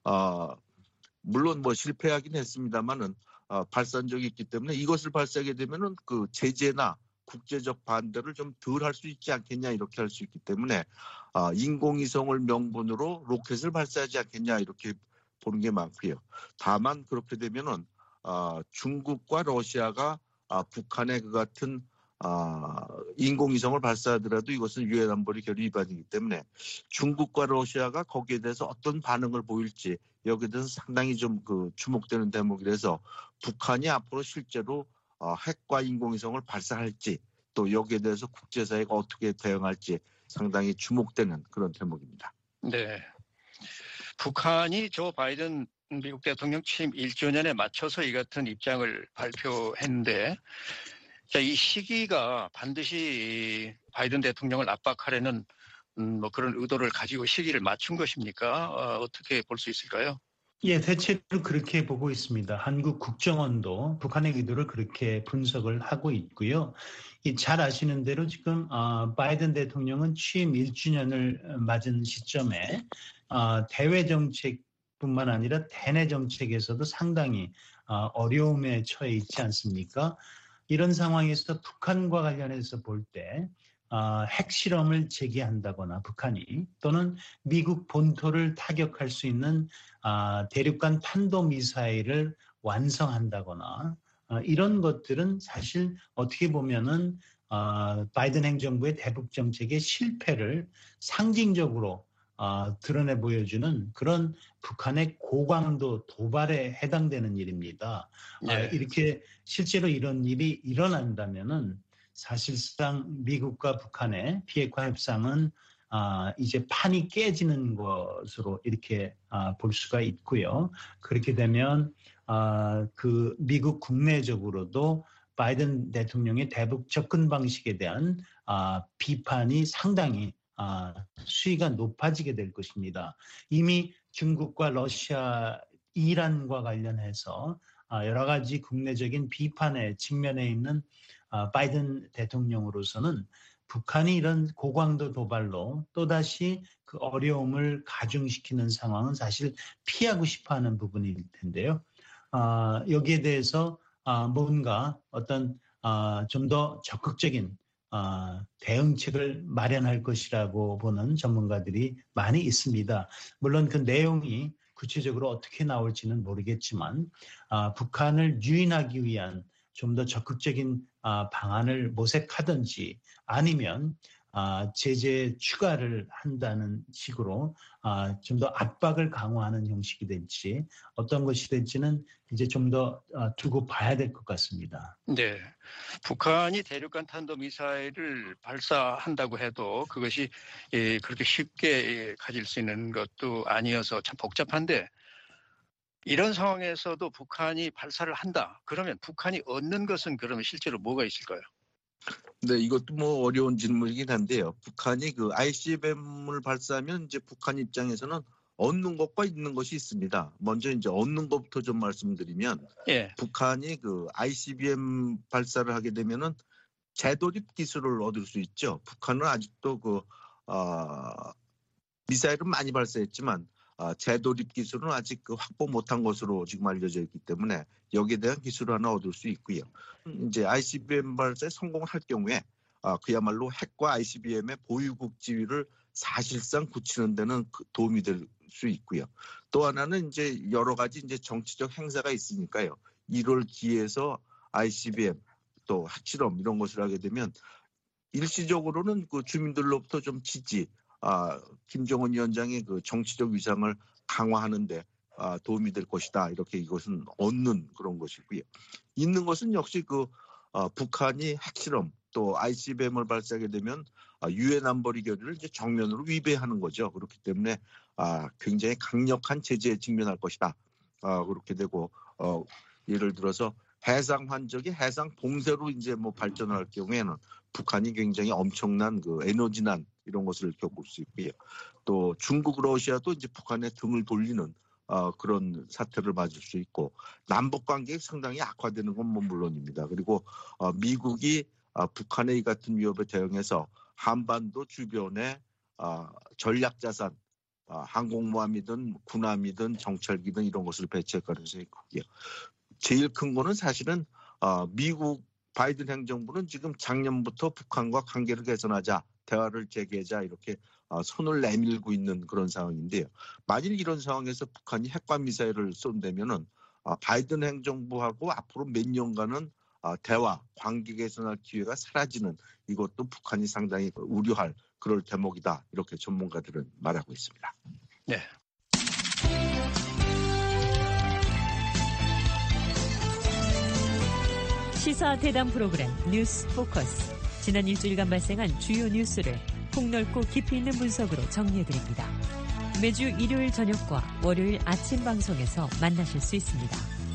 물론 뭐 실패하긴 했습니다만은 발사한 적이 있기 때문에 이것을 발사하게 되면은 그 제재나 국제적 반대를 좀 덜 할 수 있지 않겠냐 이렇게 할 수 있기 때문에 인공위성을 명분으로 로켓을 발사하지 않겠냐 이렇게 보는 게 많고요. 다만 그렇게 되면은 중국과 러시아가 북한의 그 같은 인공위성을 발사하더라도 이것은 유엔 안보리 결의 위반이기 때문에 중국과 러시아가 거기에 대해서 어떤 반응을 보일지 여기에 대해서 상당히 좀 그 주목되는 대목이라서 북한이 앞으로 실제로 핵과 인공위성을 발사할지 또 여기에 대해서 국제사회가 어떻게 대응할지 상당히 주목되는 그런 대목입니다. 네, 북한이 조 바이든 미국 대통령 취임 1주년에 맞춰서 이 같은 입장을 발표했는데 이 시기가 반드시 바이든 대통령을 압박하려는 뭐 그런 의도를 가지고 시기를 맞춘 것입니까? 어떻게 볼 수 있을까요? 예, 대체로 그렇게 보고 있습니다. 한국 국정원도 북한의 의도를 그렇게 분석을 하고 있고요. 잘 아시는 대로 지금 바이든 대통령은 취임 1주년을 맞은 시점에 대외 정책뿐만 아니라 대내 정책에서도 상당히 어려움에 처해 있지 않습니까? 이런 상황에서 북한과 관련해서 볼 때 핵실험을 재개한다거나 북한이 또는 미국 본토를 타격할 수 있는 대륙간 탄도미사일을 완성한다거나 이런 것들은 사실 어떻게 보면은 바이든 행정부의 대북 정책의 실패를 상징적으로 드러내 보여주는 그런 북한의 고강도 도발에 해당되는 일입니다. 네. 이렇게 실제로 이런 일이 일어난다면은 사실상 미국과 북한의 비핵화 협상은 이제 판이 깨지는 것으로 이렇게 볼 수가 있고요. 그렇게 되면 그 미국 국내적으로도 바이든 대통령의 대북 접근 방식에 대한 비판이 상당히 수위가 높아지게 될 것입니다. 이미 중국과 러시아, 이란과 관련해서 여러 가지 국내적인 비판에 직면해 있는 바이든 대통령으로서는 북한이 이런 고강도 도발로 또다시 그 어려움을 가중시키는 상황은 사실 피하고 싶어하는 부분일 텐데요. 여기에 대해서 뭔가 어떤 좀 더 적극적인 대응책을 마련할 것이라고 보는 전문가들이 많이 있습니다. 물론 그 내용이 구체적으로 어떻게 나올지는 모르겠지만 북한을 유인하기 위한 좀 더 적극적인 방안을 모색하든지 아니면 제재 추가를 한다는 식으로 좀 더 압박을 강화하는 형식이 될지 어떤 것이 될지는 이제 좀 더 두고 봐야 될 것 같습니다. 네, 북한이 대륙간 탄도미사일을 발사한다고 해도 그것이 그렇게 쉽게 가질 수 있는 것도 아니어서 참 복잡한데 이런 상황에서도 북한이 발사를 한다. 그러면 북한이 얻는 것은 그러면 실제로 뭐가 있을까요? 네, 이것도 뭐 어려운 질문이긴 한데요. 북한이 그 ICBM을 발사하면 이제 북한 입장에서는 얻는 것과 있는 것이 있습니다. 먼저 이제 얻는 것부터 좀 말씀드리면, 예. 북한이 그 ICBM 발사를 하게 되면은 재도립 기술을 얻을 수 있죠. 북한은 아직도 미사일은 많이 발사했지만 재도립 기술은 아직 확보 못한 것으로 지금 알려져 있기 때문에 여기에 대한 기술을 하나 얻을 수 있고요. 이제 ICBM 발사에 성공할 경우에 그야말로 핵과 ICBM의 보유국 지위를 사실상 굳히는 데는 도움이 될 수 있고요. 또 하나는 이제 여러 가지 이제 정치적 행사가 있으니까요. 이를 기해서 ICBM 또 핵실험 이런 것을 하게 되면 일시적으로는 그 주민들로부터 좀 지지, 김정은 위원장의 그 정치적 위상을 강화하는데 도움이 될 것이다. 이렇게 이것은 얻는 그런 것이고요. 있는 것은 역시 북한이 핵실험 또 ICBM을 발사하게 되면 유엔 안보리 결의를 이제 정면으로 위배하는 거죠. 그렇기 때문에 굉장히 강력한 제재에 직면할 것이다. 그렇게 되고 예를 들어서 해상 환적이 해상 봉쇄로 이제 뭐 발전할 경우에는 북한이 굉장히 엄청난 그 에너지난 이런 것을 겪을 수 있고요. 또 중국, 러시아도 이제 북한에 등을 돌리는 그런 사태를 맞을 수 있고 남북 관계가 상당히 악화되는 건 뭐 물론입니다. 그리고 미국이 북한의 이 같은 위협에 대응해서 한반도 주변에 전략자산, 항공모함이든 군함이든 정찰기든 이런 것을 배치할 가능성이 크고요. 제일 큰 거는 사실은 미국 바이든 행정부는 지금 작년부터 북한과 관계를 개선하자, 대화를 재개하자 이렇게 손을 내밀고 있는 그런 상황인데요. 만일 이런 상황에서 북한이 핵과 미사일을 쏜다면은 바이든 행정부하고 앞으로 몇 년간은 대화, 관계 개선할 기회가 사라지는 이것도 북한이 상당히 우려할 그럴 대목이다. 이렇게 전문가들은 말하고 있습니다. 네. 시사 대담 프로그램 뉴스 포커스. 지난 일주일간 발생한 주요 뉴스를 폭넓고 깊이 있는 분석으로 정리해드립니다. 매주 일요일 저녁과 월요일 아침 방송에서 만나실 수 있습니다.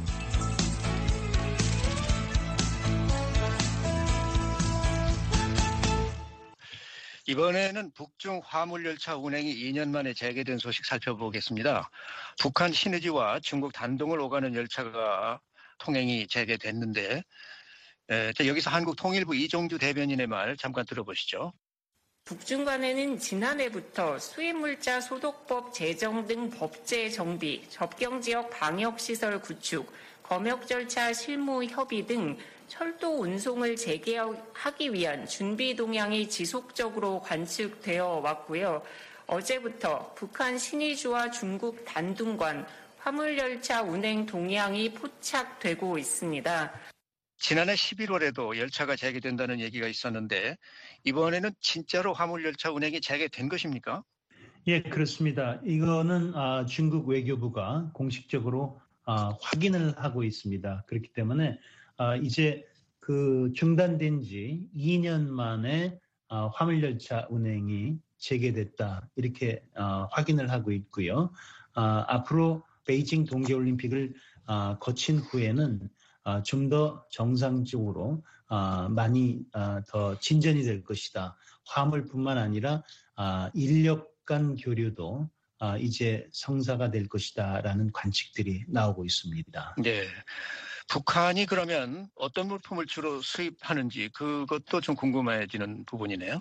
이번에는 북중 화물열차 운행이 2년 만에 재개된 소식 살펴보겠습니다. 북한 신의지와 중국 단동을 오가는 열차가 통행이 재개됐는데 여기서 한국통일부 이종주 대변인의 말 잠깐 들어보시죠. 북중 간에는 지난해부터 수입물자 소독법 제정 등 법제 정비, 접경지역 방역시설 구축, 검역 절차 실무 협의 등 철도 운송을 재개하기 위한 준비 동향이 지속적으로 관측되어 왔고요. 어제부터 북한 신의주와 중국 단둥 간 화물열차 운행 동향이 포착되고 있습니다. 지난해 11월에도 열차가 재개된다는 얘기가 있었는데 이번에는 진짜로 화물열차 운행이 재개된 것입니까? 예, 그렇습니다. 이거는 중국 외교부가 공식적으로 확인을 하고 있습니다. 그렇기 때문에 이제 그 중단된 지 2년 만에 화물열차 운행이 재개됐다 이렇게 확인을 하고 있고요. 앞으로 베이징 동계올림픽을 거친 후에는 좀 더 정상적으로 많이 더 진전이 될 것이다. 화물뿐만 아니라 인력 간 교류도 이제 성사가 될 것이다라는 관측들이 나오고 있습니다. 네. 북한이 그러면 어떤 물품을 주로 수입하는지 그것도 좀 궁금해지는 부분이네요.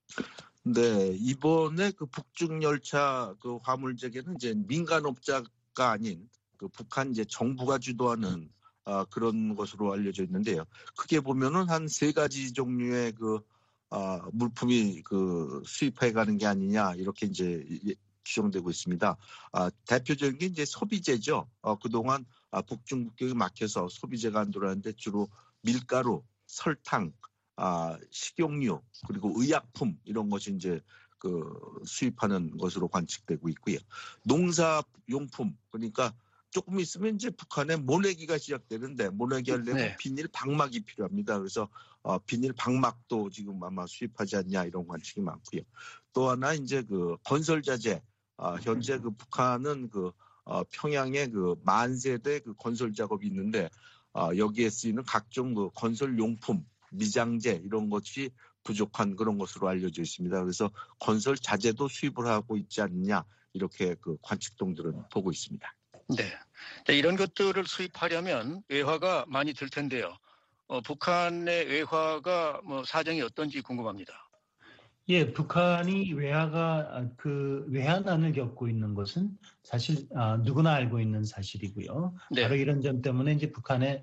네, 이번에 그 북중 열차 그 화물 재개는 이제 민간업자가 아닌 그 북한 이제 정부가 주도하는 그런 것으로 알려져 있는데요. 크게 보면은 한 3가지 종류의 물품이 수입해 가는 게 아니냐 이렇게 이제 추정되고 있습니다. 대표적인 게 이제 소비재죠. 그동안 북중 국경이 막혀서 소비재가 안 들어왔는데 주로 밀가루, 설탕, 식용유 그리고 의약품 이런 것이 이제 수입하는 것으로 관측되고 있고요. 농사용품 그러니까 조금 있으면 이제 북한의 모내기가 시작되는데 모내기 하려면 네. 비닐 방막이 필요합니다. 그래서 비닐 방막도 지금 아마 수입하지 않냐 이런 관측이 많고요. 또 하나 이제 건설 자재 현재 북한은 평양에 만세대 건설 작업이 있는데 여기에 쓰이는 각종 건설 용품 미장재 이런 것이 부족한 그런 것으로 알려져 있습니다. 그래서 건설 자재도 수입을 하고 있지 않느냐 이렇게 그 관측동들은 보고 있습니다. 네, 이런 것들을 수입하려면 외화가 많이 들 텐데요. 북한의 외화가 사정이 어떤지 궁금합니다. 예, 북한이 외환난을 겪고 있는 것은 사실 누구나 알고 있는 사실이고요. 네. 바로 이런 점 때문에 이제 북한의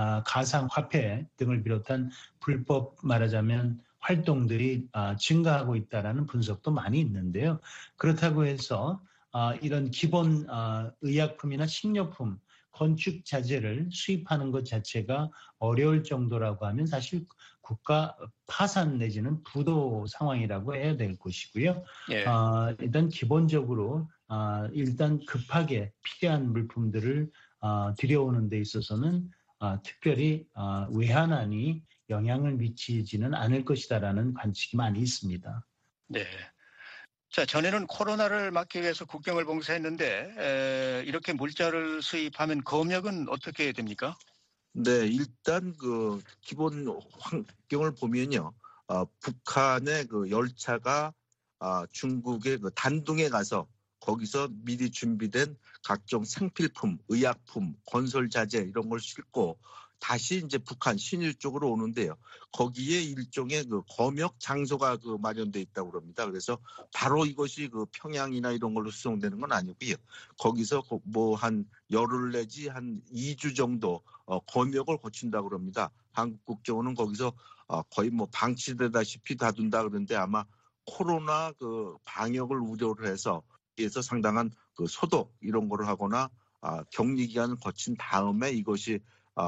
가상화폐 등을 비롯한 불법 말하자면 활동들이 증가하고 있다라는 분석도 많이 있는데요. 그렇다고 해서 이런 기본 의약품이나 식료품, 건축 자재를 수입하는 것 자체가 어려울 정도라고 하면 사실 국가 파산 내지는 부도 상황이라고 해야 될 것이고요. 예. 일단 기본적으로 일단 급하게 필요한 물품들을 들여오는 데 있어서는 특별히 외환난이 영향을 미치지는 않을 것이다라는 관측이 많이 있습니다. 네. 자, 전에는 코로나를 막기 위해서 국경을 봉쇄했는데 이렇게 물자를 수입하면 검역은 어떻게 됩니까? 네, 일단 그 기본 환경을 보면요, 북한의 그 열차가 중국의 그 단둥에 가서 거기서 미리 준비된 각종 생필품, 의약품, 건설 자재 이런 걸 싣고 다시 이제 북한 신일 쪽으로 오는데요. 거기에 일종의 그 검역 장소가 그 마련돼 있다고 그럽니다. 그래서 바로 이것이 그 평양이나 이런 걸로 수송되는 건 아니고요. 거기서 뭐 한 열흘 내지 한 2주 정도 검역을 거친다고 그럽니다. 한국 국정원은 거기서 거의 뭐 방치되다시피 다둔다 그러는데 아마 코로나 그 방역을 우려를 해서 여기에서 상당한 그 소독 이런 거를 하거나 격리 기간을 거친 다음에 이것이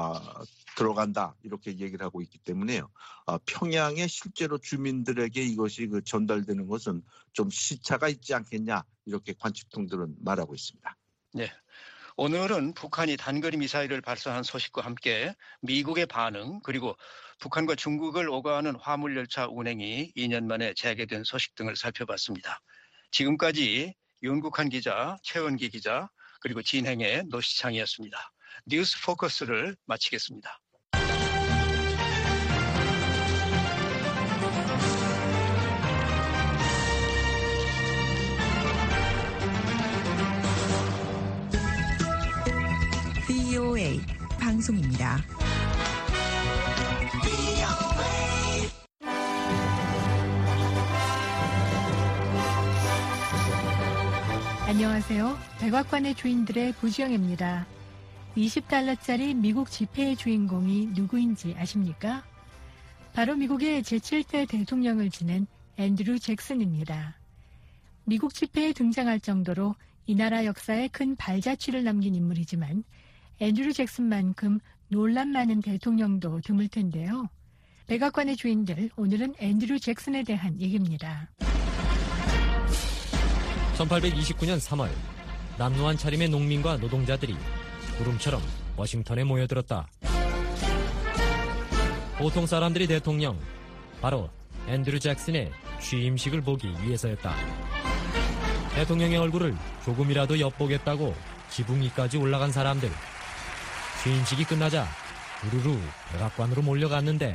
들어간다 이렇게 얘기를 하고 있기 때문에요. 평양에 실제로 주민들에게 이것이 그 전달되는 것은 좀 시차가 있지 않겠냐 이렇게 관측통들은 말하고 있습니다. 네, 오늘은 북한이 단거리 미사일을 발사한 소식과 함께 미국의 반응 그리고 북한과 중국을 오가는 화물열차 운행이 2년 만에 재개된 소식 등을 살펴봤습니다. 지금까지 윤국한 기자, 최원기 기자 그리고 진행의 노시창이었습니다. 뉴스 포커스를 마치겠습니다. VOA 방송입니다. 안녕하세요. 백악관의 주인들의 부지영입니다. 20달러짜리 미국 지폐의 주인공이 누구인지 아십니까? 바로 미국의 제7대 대통령을 지낸 앤드류 잭슨입니다. 미국 지폐에 등장할 정도로 이 나라 역사에 큰 발자취를 남긴 인물이지만 앤드류 잭슨만큼 논란 많은 대통령도 드물 텐데요. 백악관의 주인들, 오늘은 앤드류 잭슨에 대한 얘기입니다. 1829년 3월 남루한 차림의 농민과 노동자들이 구름처럼 워싱턴에 모여들었다. 보통 사람들이 대통령, 바로 앤드류 잭슨의 취임식을 보기 위해서였다. 대통령의 얼굴을 조금이라도 엿보겠다고 지붕 위까지 올라간 사람들. 취임식이 끝나자 우르르 백악관으로 몰려갔는데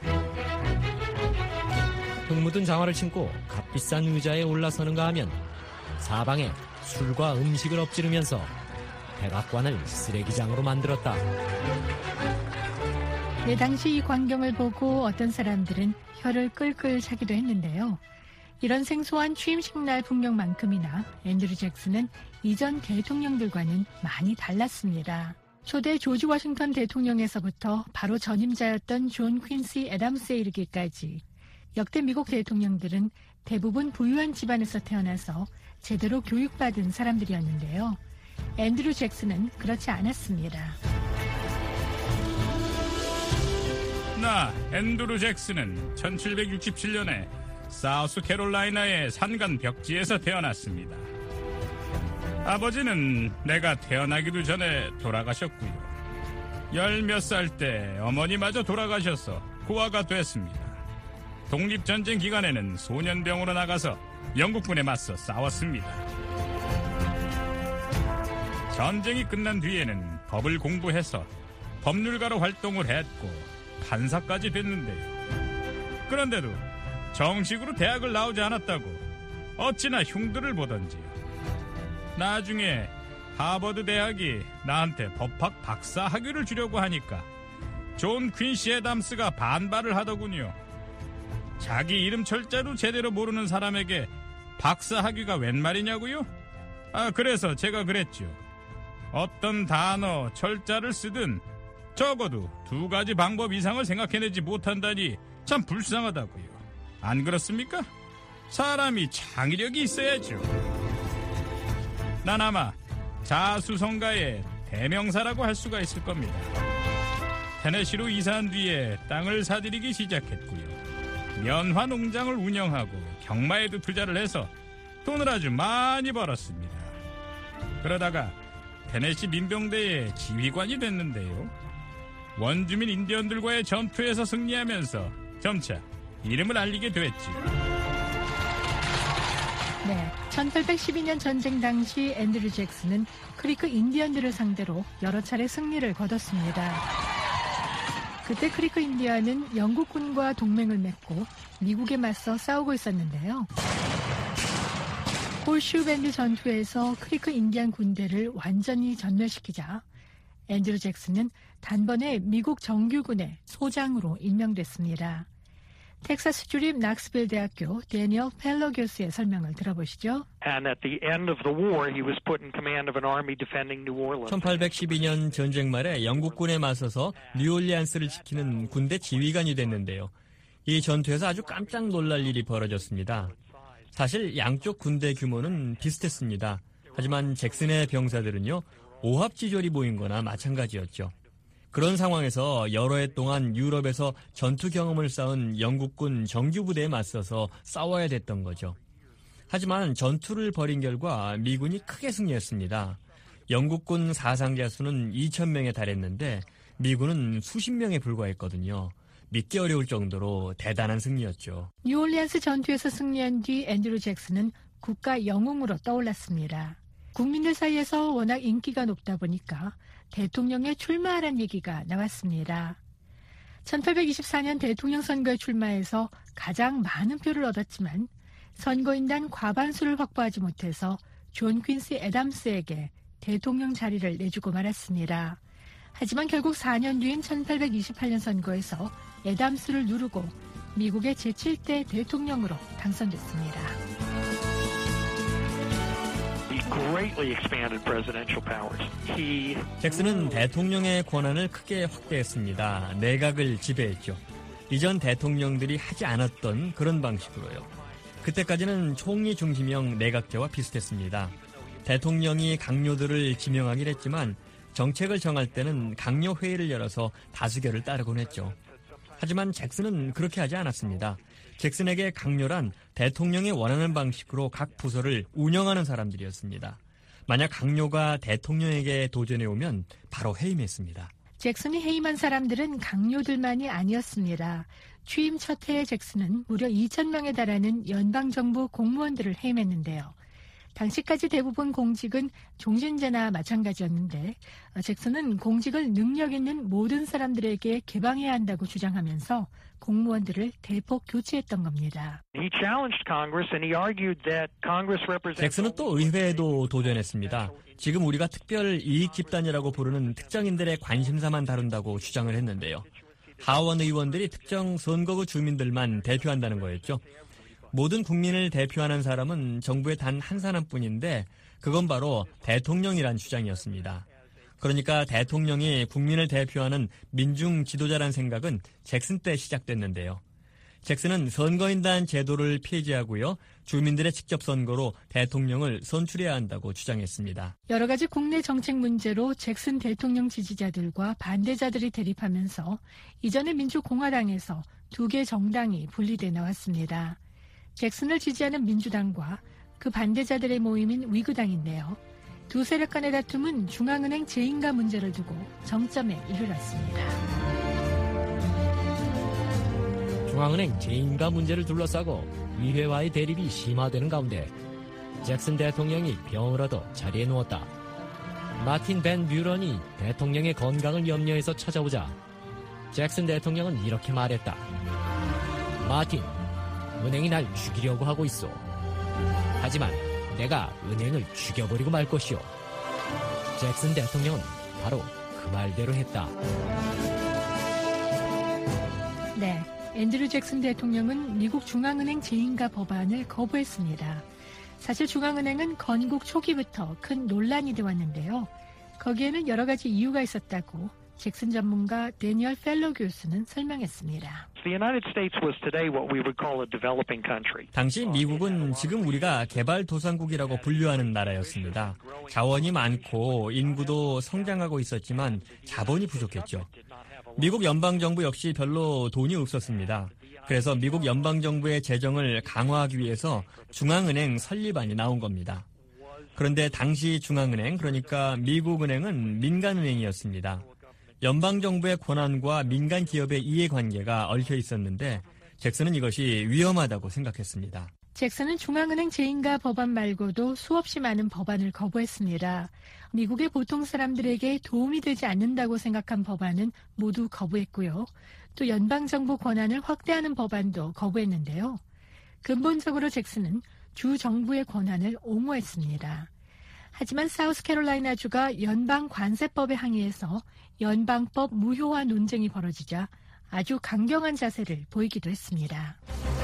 흙 묻은 장화를 신고 값비싼 의자에 올라서는가 하면 사방에 술과 음식을 엎지르면서 백악관을 쓰레기장으로 만들었다. 네, 당시 이 광경을 보고 어떤 사람들은 혀를 끌끌 차기도 했는데요. 이런 생소한 취임식 날 풍경만큼이나 앤드류 잭슨은 이전 대통령들과는 많이 달랐습니다. 초대 조지 워싱턴 대통령에서부터 바로 전임자였던 존 퀸시 애덤스에 이르기까지 역대 미국 대통령들은 대부분 부유한 집안에서 태어나서 제대로 교육받은 사람들이었는데요. 앤드류 잭슨은 그렇지 않았습니다. 나 앤드류 잭슨은 1767년에 사우스캐롤라이나의 산간 벽지에서 태어났습니다. 아버지는 내가 태어나기도 전에 돌아가셨고요. 10몇 살 때 어머니마저 돌아가셔서 고아가 됐습니다. 독립전쟁 기간에는 소년병으로 나가서 영국군에 맞서 싸웠습니다. 전쟁이 끝난 뒤에는 법을 공부해서 법률가로 활동을 했고 판사까지 됐는데요. 그런데도 정식으로 대학을 나오지 않았다고 어찌나 흉들을 보던지요. 나중에 하버드 대학이 나한테 법학 박사 학위를 주려고 하니까 존 퀸시 애담스가 반발을 하더군요. 자기 이름 철자도 제대로 모르는 사람에게 박사 학위가 웬 말이냐고요? 그래서 제가 그랬죠. 어떤 단어, 철자를 쓰든 적어도 2가지 방법 이상을 생각해내지 못한다니 참 불쌍하다고요. 안 그렇습니까? 사람이 창의력이 있어야죠. 난 아마 자수성가의 대명사라고 할 수가 있을 겁니다. 테네시로 이사한 뒤에 땅을 사들이기 시작했고요. 면화 농장을 운영하고 경마에도 투자를 해서 돈을 아주 많이 벌었습니다. 그러다가 테네시 민병대의 지휘관이 됐는데요. 원주민 인디언들과의 전투에서 승리하면서 점차 이름을 알리게 됐지요. 네, 1812년 전쟁 당시 앤드류 잭슨은 크리크 인디언들을 상대로 여러 차례 승리를 거뒀습니다. 그때 크리크 인디언은 영국군과 동맹을 맺고 미국에 맞서 싸우고 있었는데요. 홀슈 밴드 전투에서 크리크 인디언 군대를 완전히 전멸시키자 앤드류 잭슨은 단번에 미국 정규군의 소장으로 임명됐습니다. 텍사스 주립 낙스빌 대학교 데니얼 펠러 교수의 설명을 들어보시죠. 1812년 전쟁 말에 영국군에 맞서서 뉴올리안스를 지키는 군대 지휘관이 됐는데요. 이 전투에서 아주 깜짝 놀랄 일이 벌어졌습니다. 사실 양쪽 군대 규모는 비슷했습니다. 하지만 잭슨의 병사들은요, 오합지졸이 보인 거나 마찬가지였죠. 그런 상황에서 여러 해 동안 유럽에서 전투 경험을 쌓은 영국군 정규부대에 맞서서 싸워야 됐던 거죠. 하지만 전투를 벌인 결과 미군이 크게 승리했습니다. 영국군 사상자 수는 2,000명에 달했는데 미군은 수십 명에 불과했거든요. 믿기 어려울 정도로 대단한 승리였죠. 뉴올리안스 전투에서 승리한 뒤 앤드류 잭슨은 국가 영웅으로 떠올랐습니다. 국민들 사이에서 워낙 인기가 높다 보니까 대통령에 출마하라는 얘기가 나왔습니다. 1824년 대통령 선거에 출마해서 가장 많은 표를 얻었지만 선거인단 과반수를 확보하지 못해서 존 퀸시 애담스에게 대통령 자리를 내주고 말았습니다. 하지만 결국 4년 뒤인 1828년 선거에서 애담스를 누르고 미국의 제7대 대통령으로 당선됐습니다. 잭슨은 대통령의 권한을 크게 확대했습니다. 내각을 지배했죠. 이전 대통령들이 하지 않았던 그런 방식으로요. 그때까지는 총리 중심형 내각제와 비슷했습니다. 대통령이 강요들을 지명하긴 했지만 정책을 정할 때는 강요회의를 열어서 다수결을 따르곤 했죠. 하지만 잭슨은 그렇게 하지 않았습니다. 잭슨에게 강요란 대통령이 원하는 방식으로 각 부서를 운영하는 사람들이었습니다. 만약 강요가 대통령에게 도전해 오면 바로 해임했습니다. 잭슨이 해임한 사람들은 강요들만이 아니었습니다. 취임 첫 해에 잭슨은 무려 2,000명에 달하는 연방정부 공무원들을 해임했는데요. 당시까지 대부분 공직은 종신제나 마찬가지였는데 잭슨은 공직을 능력 있는 모든 사람들에게 개방해야 한다고 주장하면서 공무원들을 대폭 교체했던 겁니다. 잭슨은 또 의회에도 도전했습니다. 지금 우리가 특별 이익 집단이라고 부르는 특정인들의 관심사만 다룬다고 주장을 했는데요. 하원 의원들이 특정 선거구 주민들만 대표한다는 거였죠. 모든 국민을 대표하는 사람은 정부의 단 한 사람뿐인데 그건 바로 대통령이란 주장이었습니다. 그러니까 대통령이 국민을 대표하는 민중 지도자란 생각은 잭슨 때 시작됐는데요. 잭슨은 선거인단 제도를 폐지하고요. 주민들의 직접 선거로 대통령을 선출해야 한다고 주장했습니다. 여러 가지 국내 정책 문제로 잭슨 대통령 지지자들과 반대자들이 대립하면서 이전의 민주공화당에서 2개 정당이 분리돼 나왔습니다. 잭슨을 지지하는 민주당과 그 반대자들의 모임인 위그당인데요. 두 세력 간의 다툼은 중앙은행 재인가 문제를 두고 정점에 이르렀습니다. 중앙은행 재인가 문제를 둘러싸고 의회와의 대립이 심화되는 가운데 잭슨 대통령이 병을 얻어 자리에 누웠다. 마틴 벤 뷰런이 대통령의 건강을 염려해서 찾아오자 잭슨 대통령은 이렇게 말했다. 마틴, 은행이 날 죽이려고 하고 있어. 하지만 내가 은행을 죽여버리고 말 것이오. 잭슨 대통령은 바로 그 말대로 했다. 네, 앤드류 잭슨 대통령은 미국 중앙은행 재인가 법안을 거부했습니다. 사실 중앙은행은 건국 초기부터 큰 논란이 되었는데요. 거기에는 여러 가지 이유가 있었다고 잭슨 전문가 데니얼 펠로 교수는 설명했습니다. 당시 미국은 지금 우리가 개발도상국이라고 분류하는 나라였습니다. 자원이 많고 인구도 성장하고 있었지만 자본이 부족했죠. 미국 연방정부 역시 별로 돈이 없었습니다. 그래서 미국 연방정부의 재정을 강화하기 위해서 중앙은행 설립안이 나온 겁니다. 그런데 당시 중앙은행, 그러니까 미국은행은 민간은행이었습니다. 연방정부의 권한과 민간 기업의 이해관계가 얽혀 있었는데 잭슨은 이것이 위험하다고 생각했습니다. 잭슨은 중앙은행 재인가 법안 말고도 수없이 많은 법안을 거부했습니다. 미국의 보통 사람들에게 도움이 되지 않는다고 생각한 법안은 모두 거부했고요. 또 연방정부 권한을 확대하는 법안도 거부했는데요. 근본적으로 잭슨은 주 정부의 권한을 옹호했습니다. 하지만 사우스캐롤라이나주가 연방관세법에 항의해서 연방법 무효화 논쟁이 벌어지자 아주 강경한 자세를 보이기도 했습니다.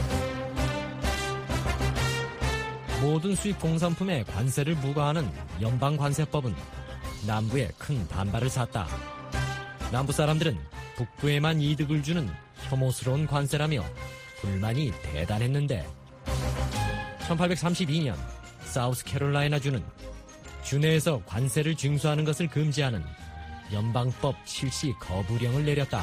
모든 수입 공산품에 관세를 부과하는 연방관세법은 남부에 큰 반발을 샀다. 남부 사람들은 북부에만 이득을 주는 혐오스러운 관세라며 불만이 대단했는데 1832년 사우스캐롤라이나주는 주내에서 관세를 징수하는 것을 금지하는 연방법 실시 거부령을 내렸다.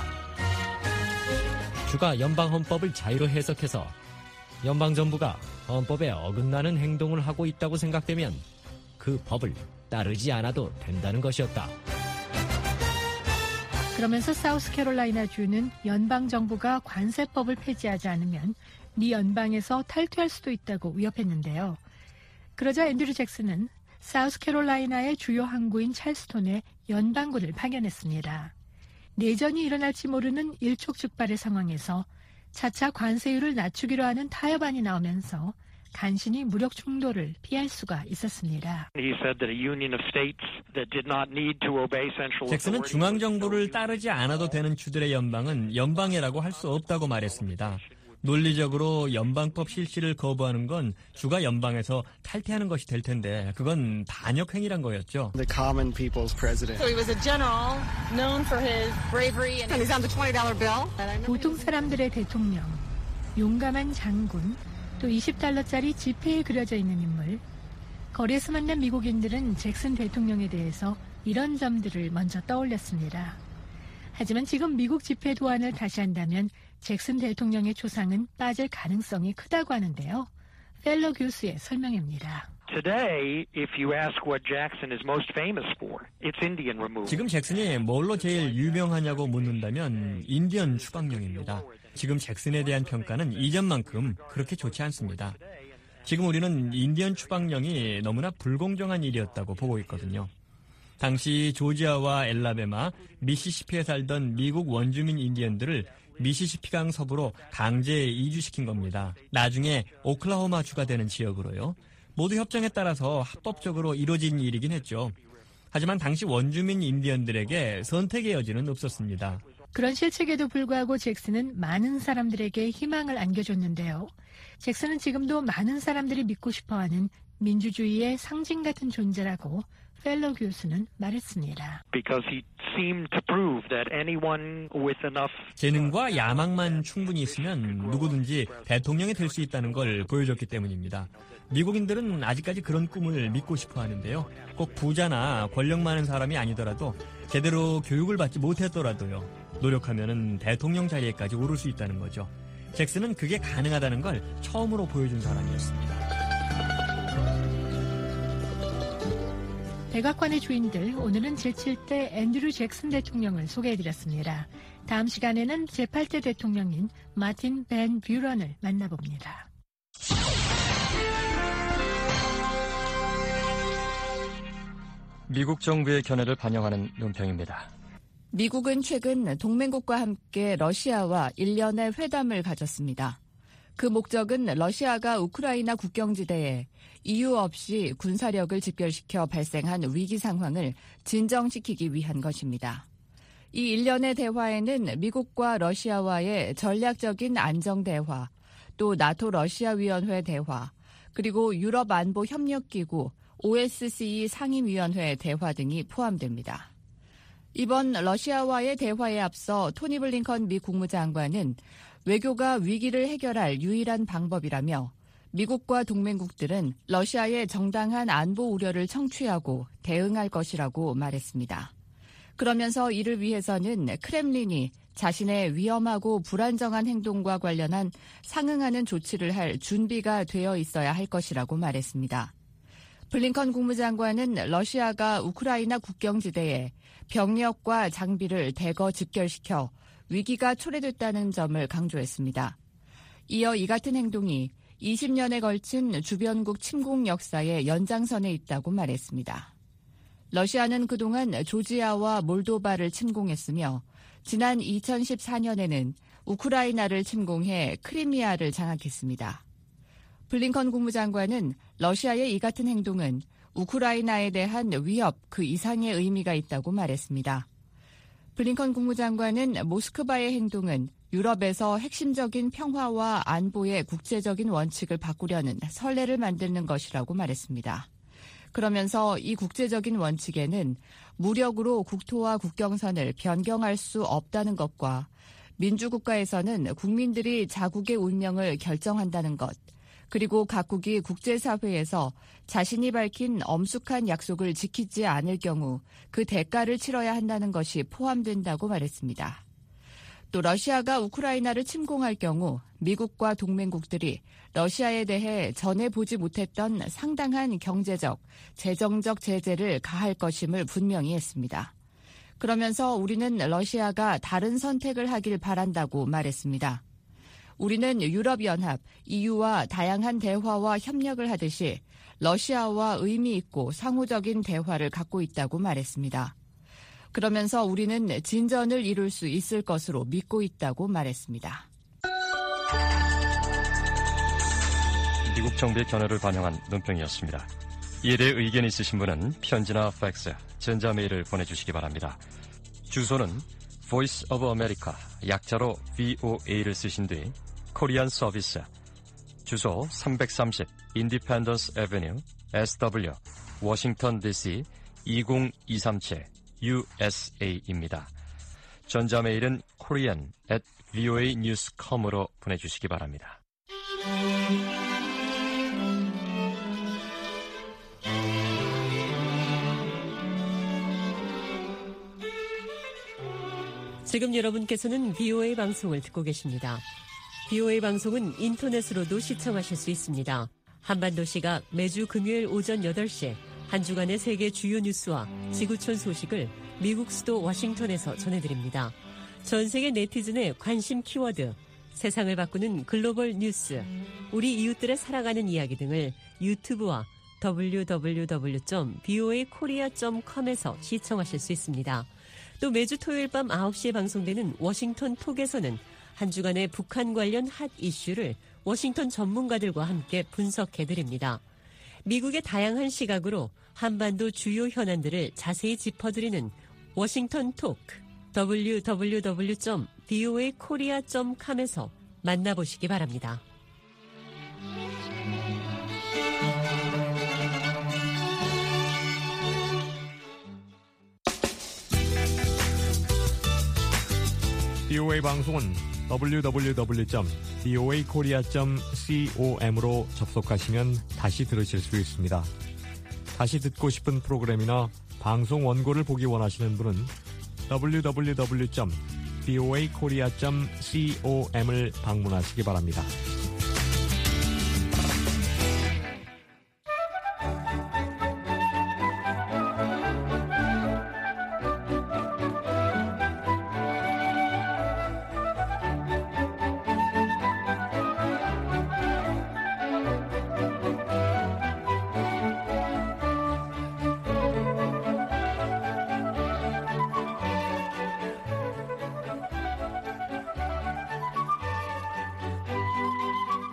주가 연방헌법을 자유로 해석해서 연방정부가 헌법에 어긋나는 행동을 하고 있다고 생각되면 그 법을 따르지 않아도 된다는 것이었다. 그러면서 사우스캐롤라이나주는 연방정부가 관세법을 폐지하지 않으면 미 연방에서 탈퇴할 수도 있다고 위협했는데요. 그러자 앤드류 잭슨은 사우스캐롤라이나의 주요 항구인 찰스톤에 연방군을 파견했습니다. 내전이 일어날지 모르는 일촉즉발의 상황에서 차차 관세율을 낮추기로 하는 타협안이 나오면서 간신히 무력 충돌을 피할 수가 있었습니다. 잭슨은 중앙정부를 따르지 않아도 되는 주들의 연방은 연방이라고 할 수 없다고 말했습니다. 논리적으로 연방법 실시를 거부하는 건 주가 연방에서 탈퇴하는 것이 될 텐데 그건 반역행위란 거였죠. The common people's president. So he was a general known for his bravery and he's on the $20 bill. 보통 사람들의 대통령, 용감한 장군, 또 $20짜리 지폐에 그려져 있는 인물. 거리에서 만난 미국인들은 잭슨 대통령에 대해서 이런 점들을 먼저 떠올렸습니다. 하지만 지금 미국 지폐 도안을 다시 한다면 잭슨 대통령의 초상은 빠질 가능성이 크다고 하는데요. 펠로 교수의 설명입니다. 지금 잭슨이 뭘로 제일 유명하냐고 묻는다면 인디언 추방령입니다. 지금 잭슨에 대한 평가는 이전만큼 그렇게 좋지 않습니다. 지금 우리는 인디언 추방령이 너무나 불공정한 일이었다고 보고 있거든요. 당시 조지아와 엘라베마, 미시시피에 살던 미국 원주민 인디언들을 미시시피강 서부로 강제 이주시킨 겁니다. 나중에 오클라호마주가 되는 지역으로요. 모두 협정에 따라서 합법적으로 이루어진 일이긴 했죠. 하지만 당시 원주민 인디언들에게 선택의 여지는 없었습니다. 그런 실책에도 불구하고 잭슨은 많은 사람들에게 희망을 안겨줬는데요. 잭슨은 지금도 많은 사람들이 믿고 싶어하는 민주주의의 상징 같은 존재라고 펠로 교수는 말했습니다. 재능과 야망만 충분히 있으면 누구든지 대통령이 될 수 있다는 걸 보여줬기 때문입니다. 미국인들은 아직까지 그런 꿈을 믿고 싶어 하는데요. 꼭 부자나 권력 많은 사람이 아니더라도 제대로 교육을 받지 못했더라도요. 노력하면은 대통령 자리에까지 오를 수 있다는 거죠. 잭슨은 그게 가능하다는 걸 처음으로 보여준 사람이었습니다. 백악관의 주인들, 오늘은 제7대 앤드류 잭슨 대통령을 소개해드렸습니다. 다음 시간에는 제8대 대통령인 마틴 벤 뷰런을 만나봅니다. 미국 정부의 견해를 반영하는 논평입니다. 미국은 최근 동맹국과 함께 러시아와 1년의 회담을 가졌습니다. 그 목적은 러시아가 우크라이나 국경지대에 이유 없이 군사력을 집결시켜 발생한 위기 상황을 진정시키기 위한 것입니다. 이 일련의 대화에는 미국과 러시아와의 전략적인 안정대화, 또 나토 러시아위원회 대화, 그리고 유럽안보협력기구 OSCE 상임위원회 대화 등이 포함됩니다. 이번 러시아와의 대화에 앞서 토니 블링컨 미 국무장관은 외교가 위기를 해결할 유일한 방법이라며 미국과 동맹국들은 러시아의 정당한 안보 우려를 청취하고 대응할 것이라고 말했습니다. 그러면서 이를 위해서는 크렘린이 자신의 위험하고 불안정한 행동과 관련한 상응하는 조치를 할 준비가 되어 있어야 할 것이라고 말했습니다. 블링컨 국무장관은 러시아가 우크라이나 국경지대에 병력과 장비를 대거 집결시켜 위기가 초래됐다는 점을 강조했습니다. 이어 이 같은 행동이 20년에 걸친 주변국 침공 역사의 연장선에 있다고 말했습니다. 러시아는 그동안 조지아와 몰도바를 침공했으며 지난 2014년에는 우크라이나를 침공해 크리미아를 장악했습니다. 블링컨 국무장관은 러시아의 이 같은 행동은 우크라이나에 대한 위협 그 이상의 의미가 있다고 말했습니다. 블링컨 국무장관은 모스크바의 행동은 유럽에서 핵심적인 평화와 안보의 국제적인 원칙을 바꾸려는 선례를 만드는 것이라고 말했습니다. 그러면서 이 국제적인 원칙에는 무력으로 국토와 국경선을 변경할 수 없다는 것과 민주국가에서는 국민들이 자국의 운명을 결정한다는 것, 그리고 각국이 국제사회에서 자신이 밝힌 엄숙한 약속을 지키지 않을 경우 그 대가를 치러야 한다는 것이 포함된다고 말했습니다. 또 러시아가 우크라이나를 침공할 경우 미국과 동맹국들이 러시아에 대해 전에 보지 못했던 상당한 경제적, 재정적 제재를 가할 것임을 분명히 했습니다. 그러면서 우리는 러시아가 다른 선택을 하길 바란다고 말했습니다. 우리는 유럽연합, EU와 다양한 대화와 협력을 하듯이 러시아와 의미 있고 상호적인 대화를 갖고 있다고 말했습니다. 그러면서 우리는 진전을 이룰 수 있을 것으로 믿고 있다고 말했습니다. 미국 정부의 견해를 반영한 논평이었습니다. 이에 대해 의견이 있으신 분은 편지나 팩스, 전자메일을 보내주시기 바랍니다. 주소는 Voice of America, 약자로 VOA를 쓰신 뒤 코리안 서비스, 주소 330 Independence Avenue, SW, 워싱턴 DC 20237 USA입니다. 전자메일은 korean@voanews.com으로 보내주시기 바랍니다. 지금 여러분께서는 VOA 방송을 듣고 계십니다. VOA 방송은 인터넷으로도 시청하실 수 있습니다. 한반도 시각 매주 금요일 오전 8시 한 주간의 세계 주요 뉴스와 지구촌 소식을 미국 수도 워싱턴에서 전해드립니다. 전 세계 네티즌의 관심 키워드, 세상을 바꾸는 글로벌 뉴스, 우리 이웃들의 살아가는 이야기 등을 유튜브와 www.voakorea.com에서 시청하실 수 있습니다. 또 매주 토요일 밤 9시에 방송되는 워싱턴 톡에서는 한 주간의 북한 관련 핫 이슈를 워싱턴 전문가들과 함께 분석해드립니다. 미국의 다양한 시각으로 한반도 주요 현안들을 자세히 짚어드리는 워싱턴 톡, www.voakorea.com에서 만나보시기 바랍니다. VOA 방송은 www.voakorea.com으로 접속하시면 다시 들으실 수 있습니다. 다시 듣고 싶은 프로그램이나 방송 원고를 보기 원하시는 분은 www.voakorea.com을 방문하시기 바랍니다.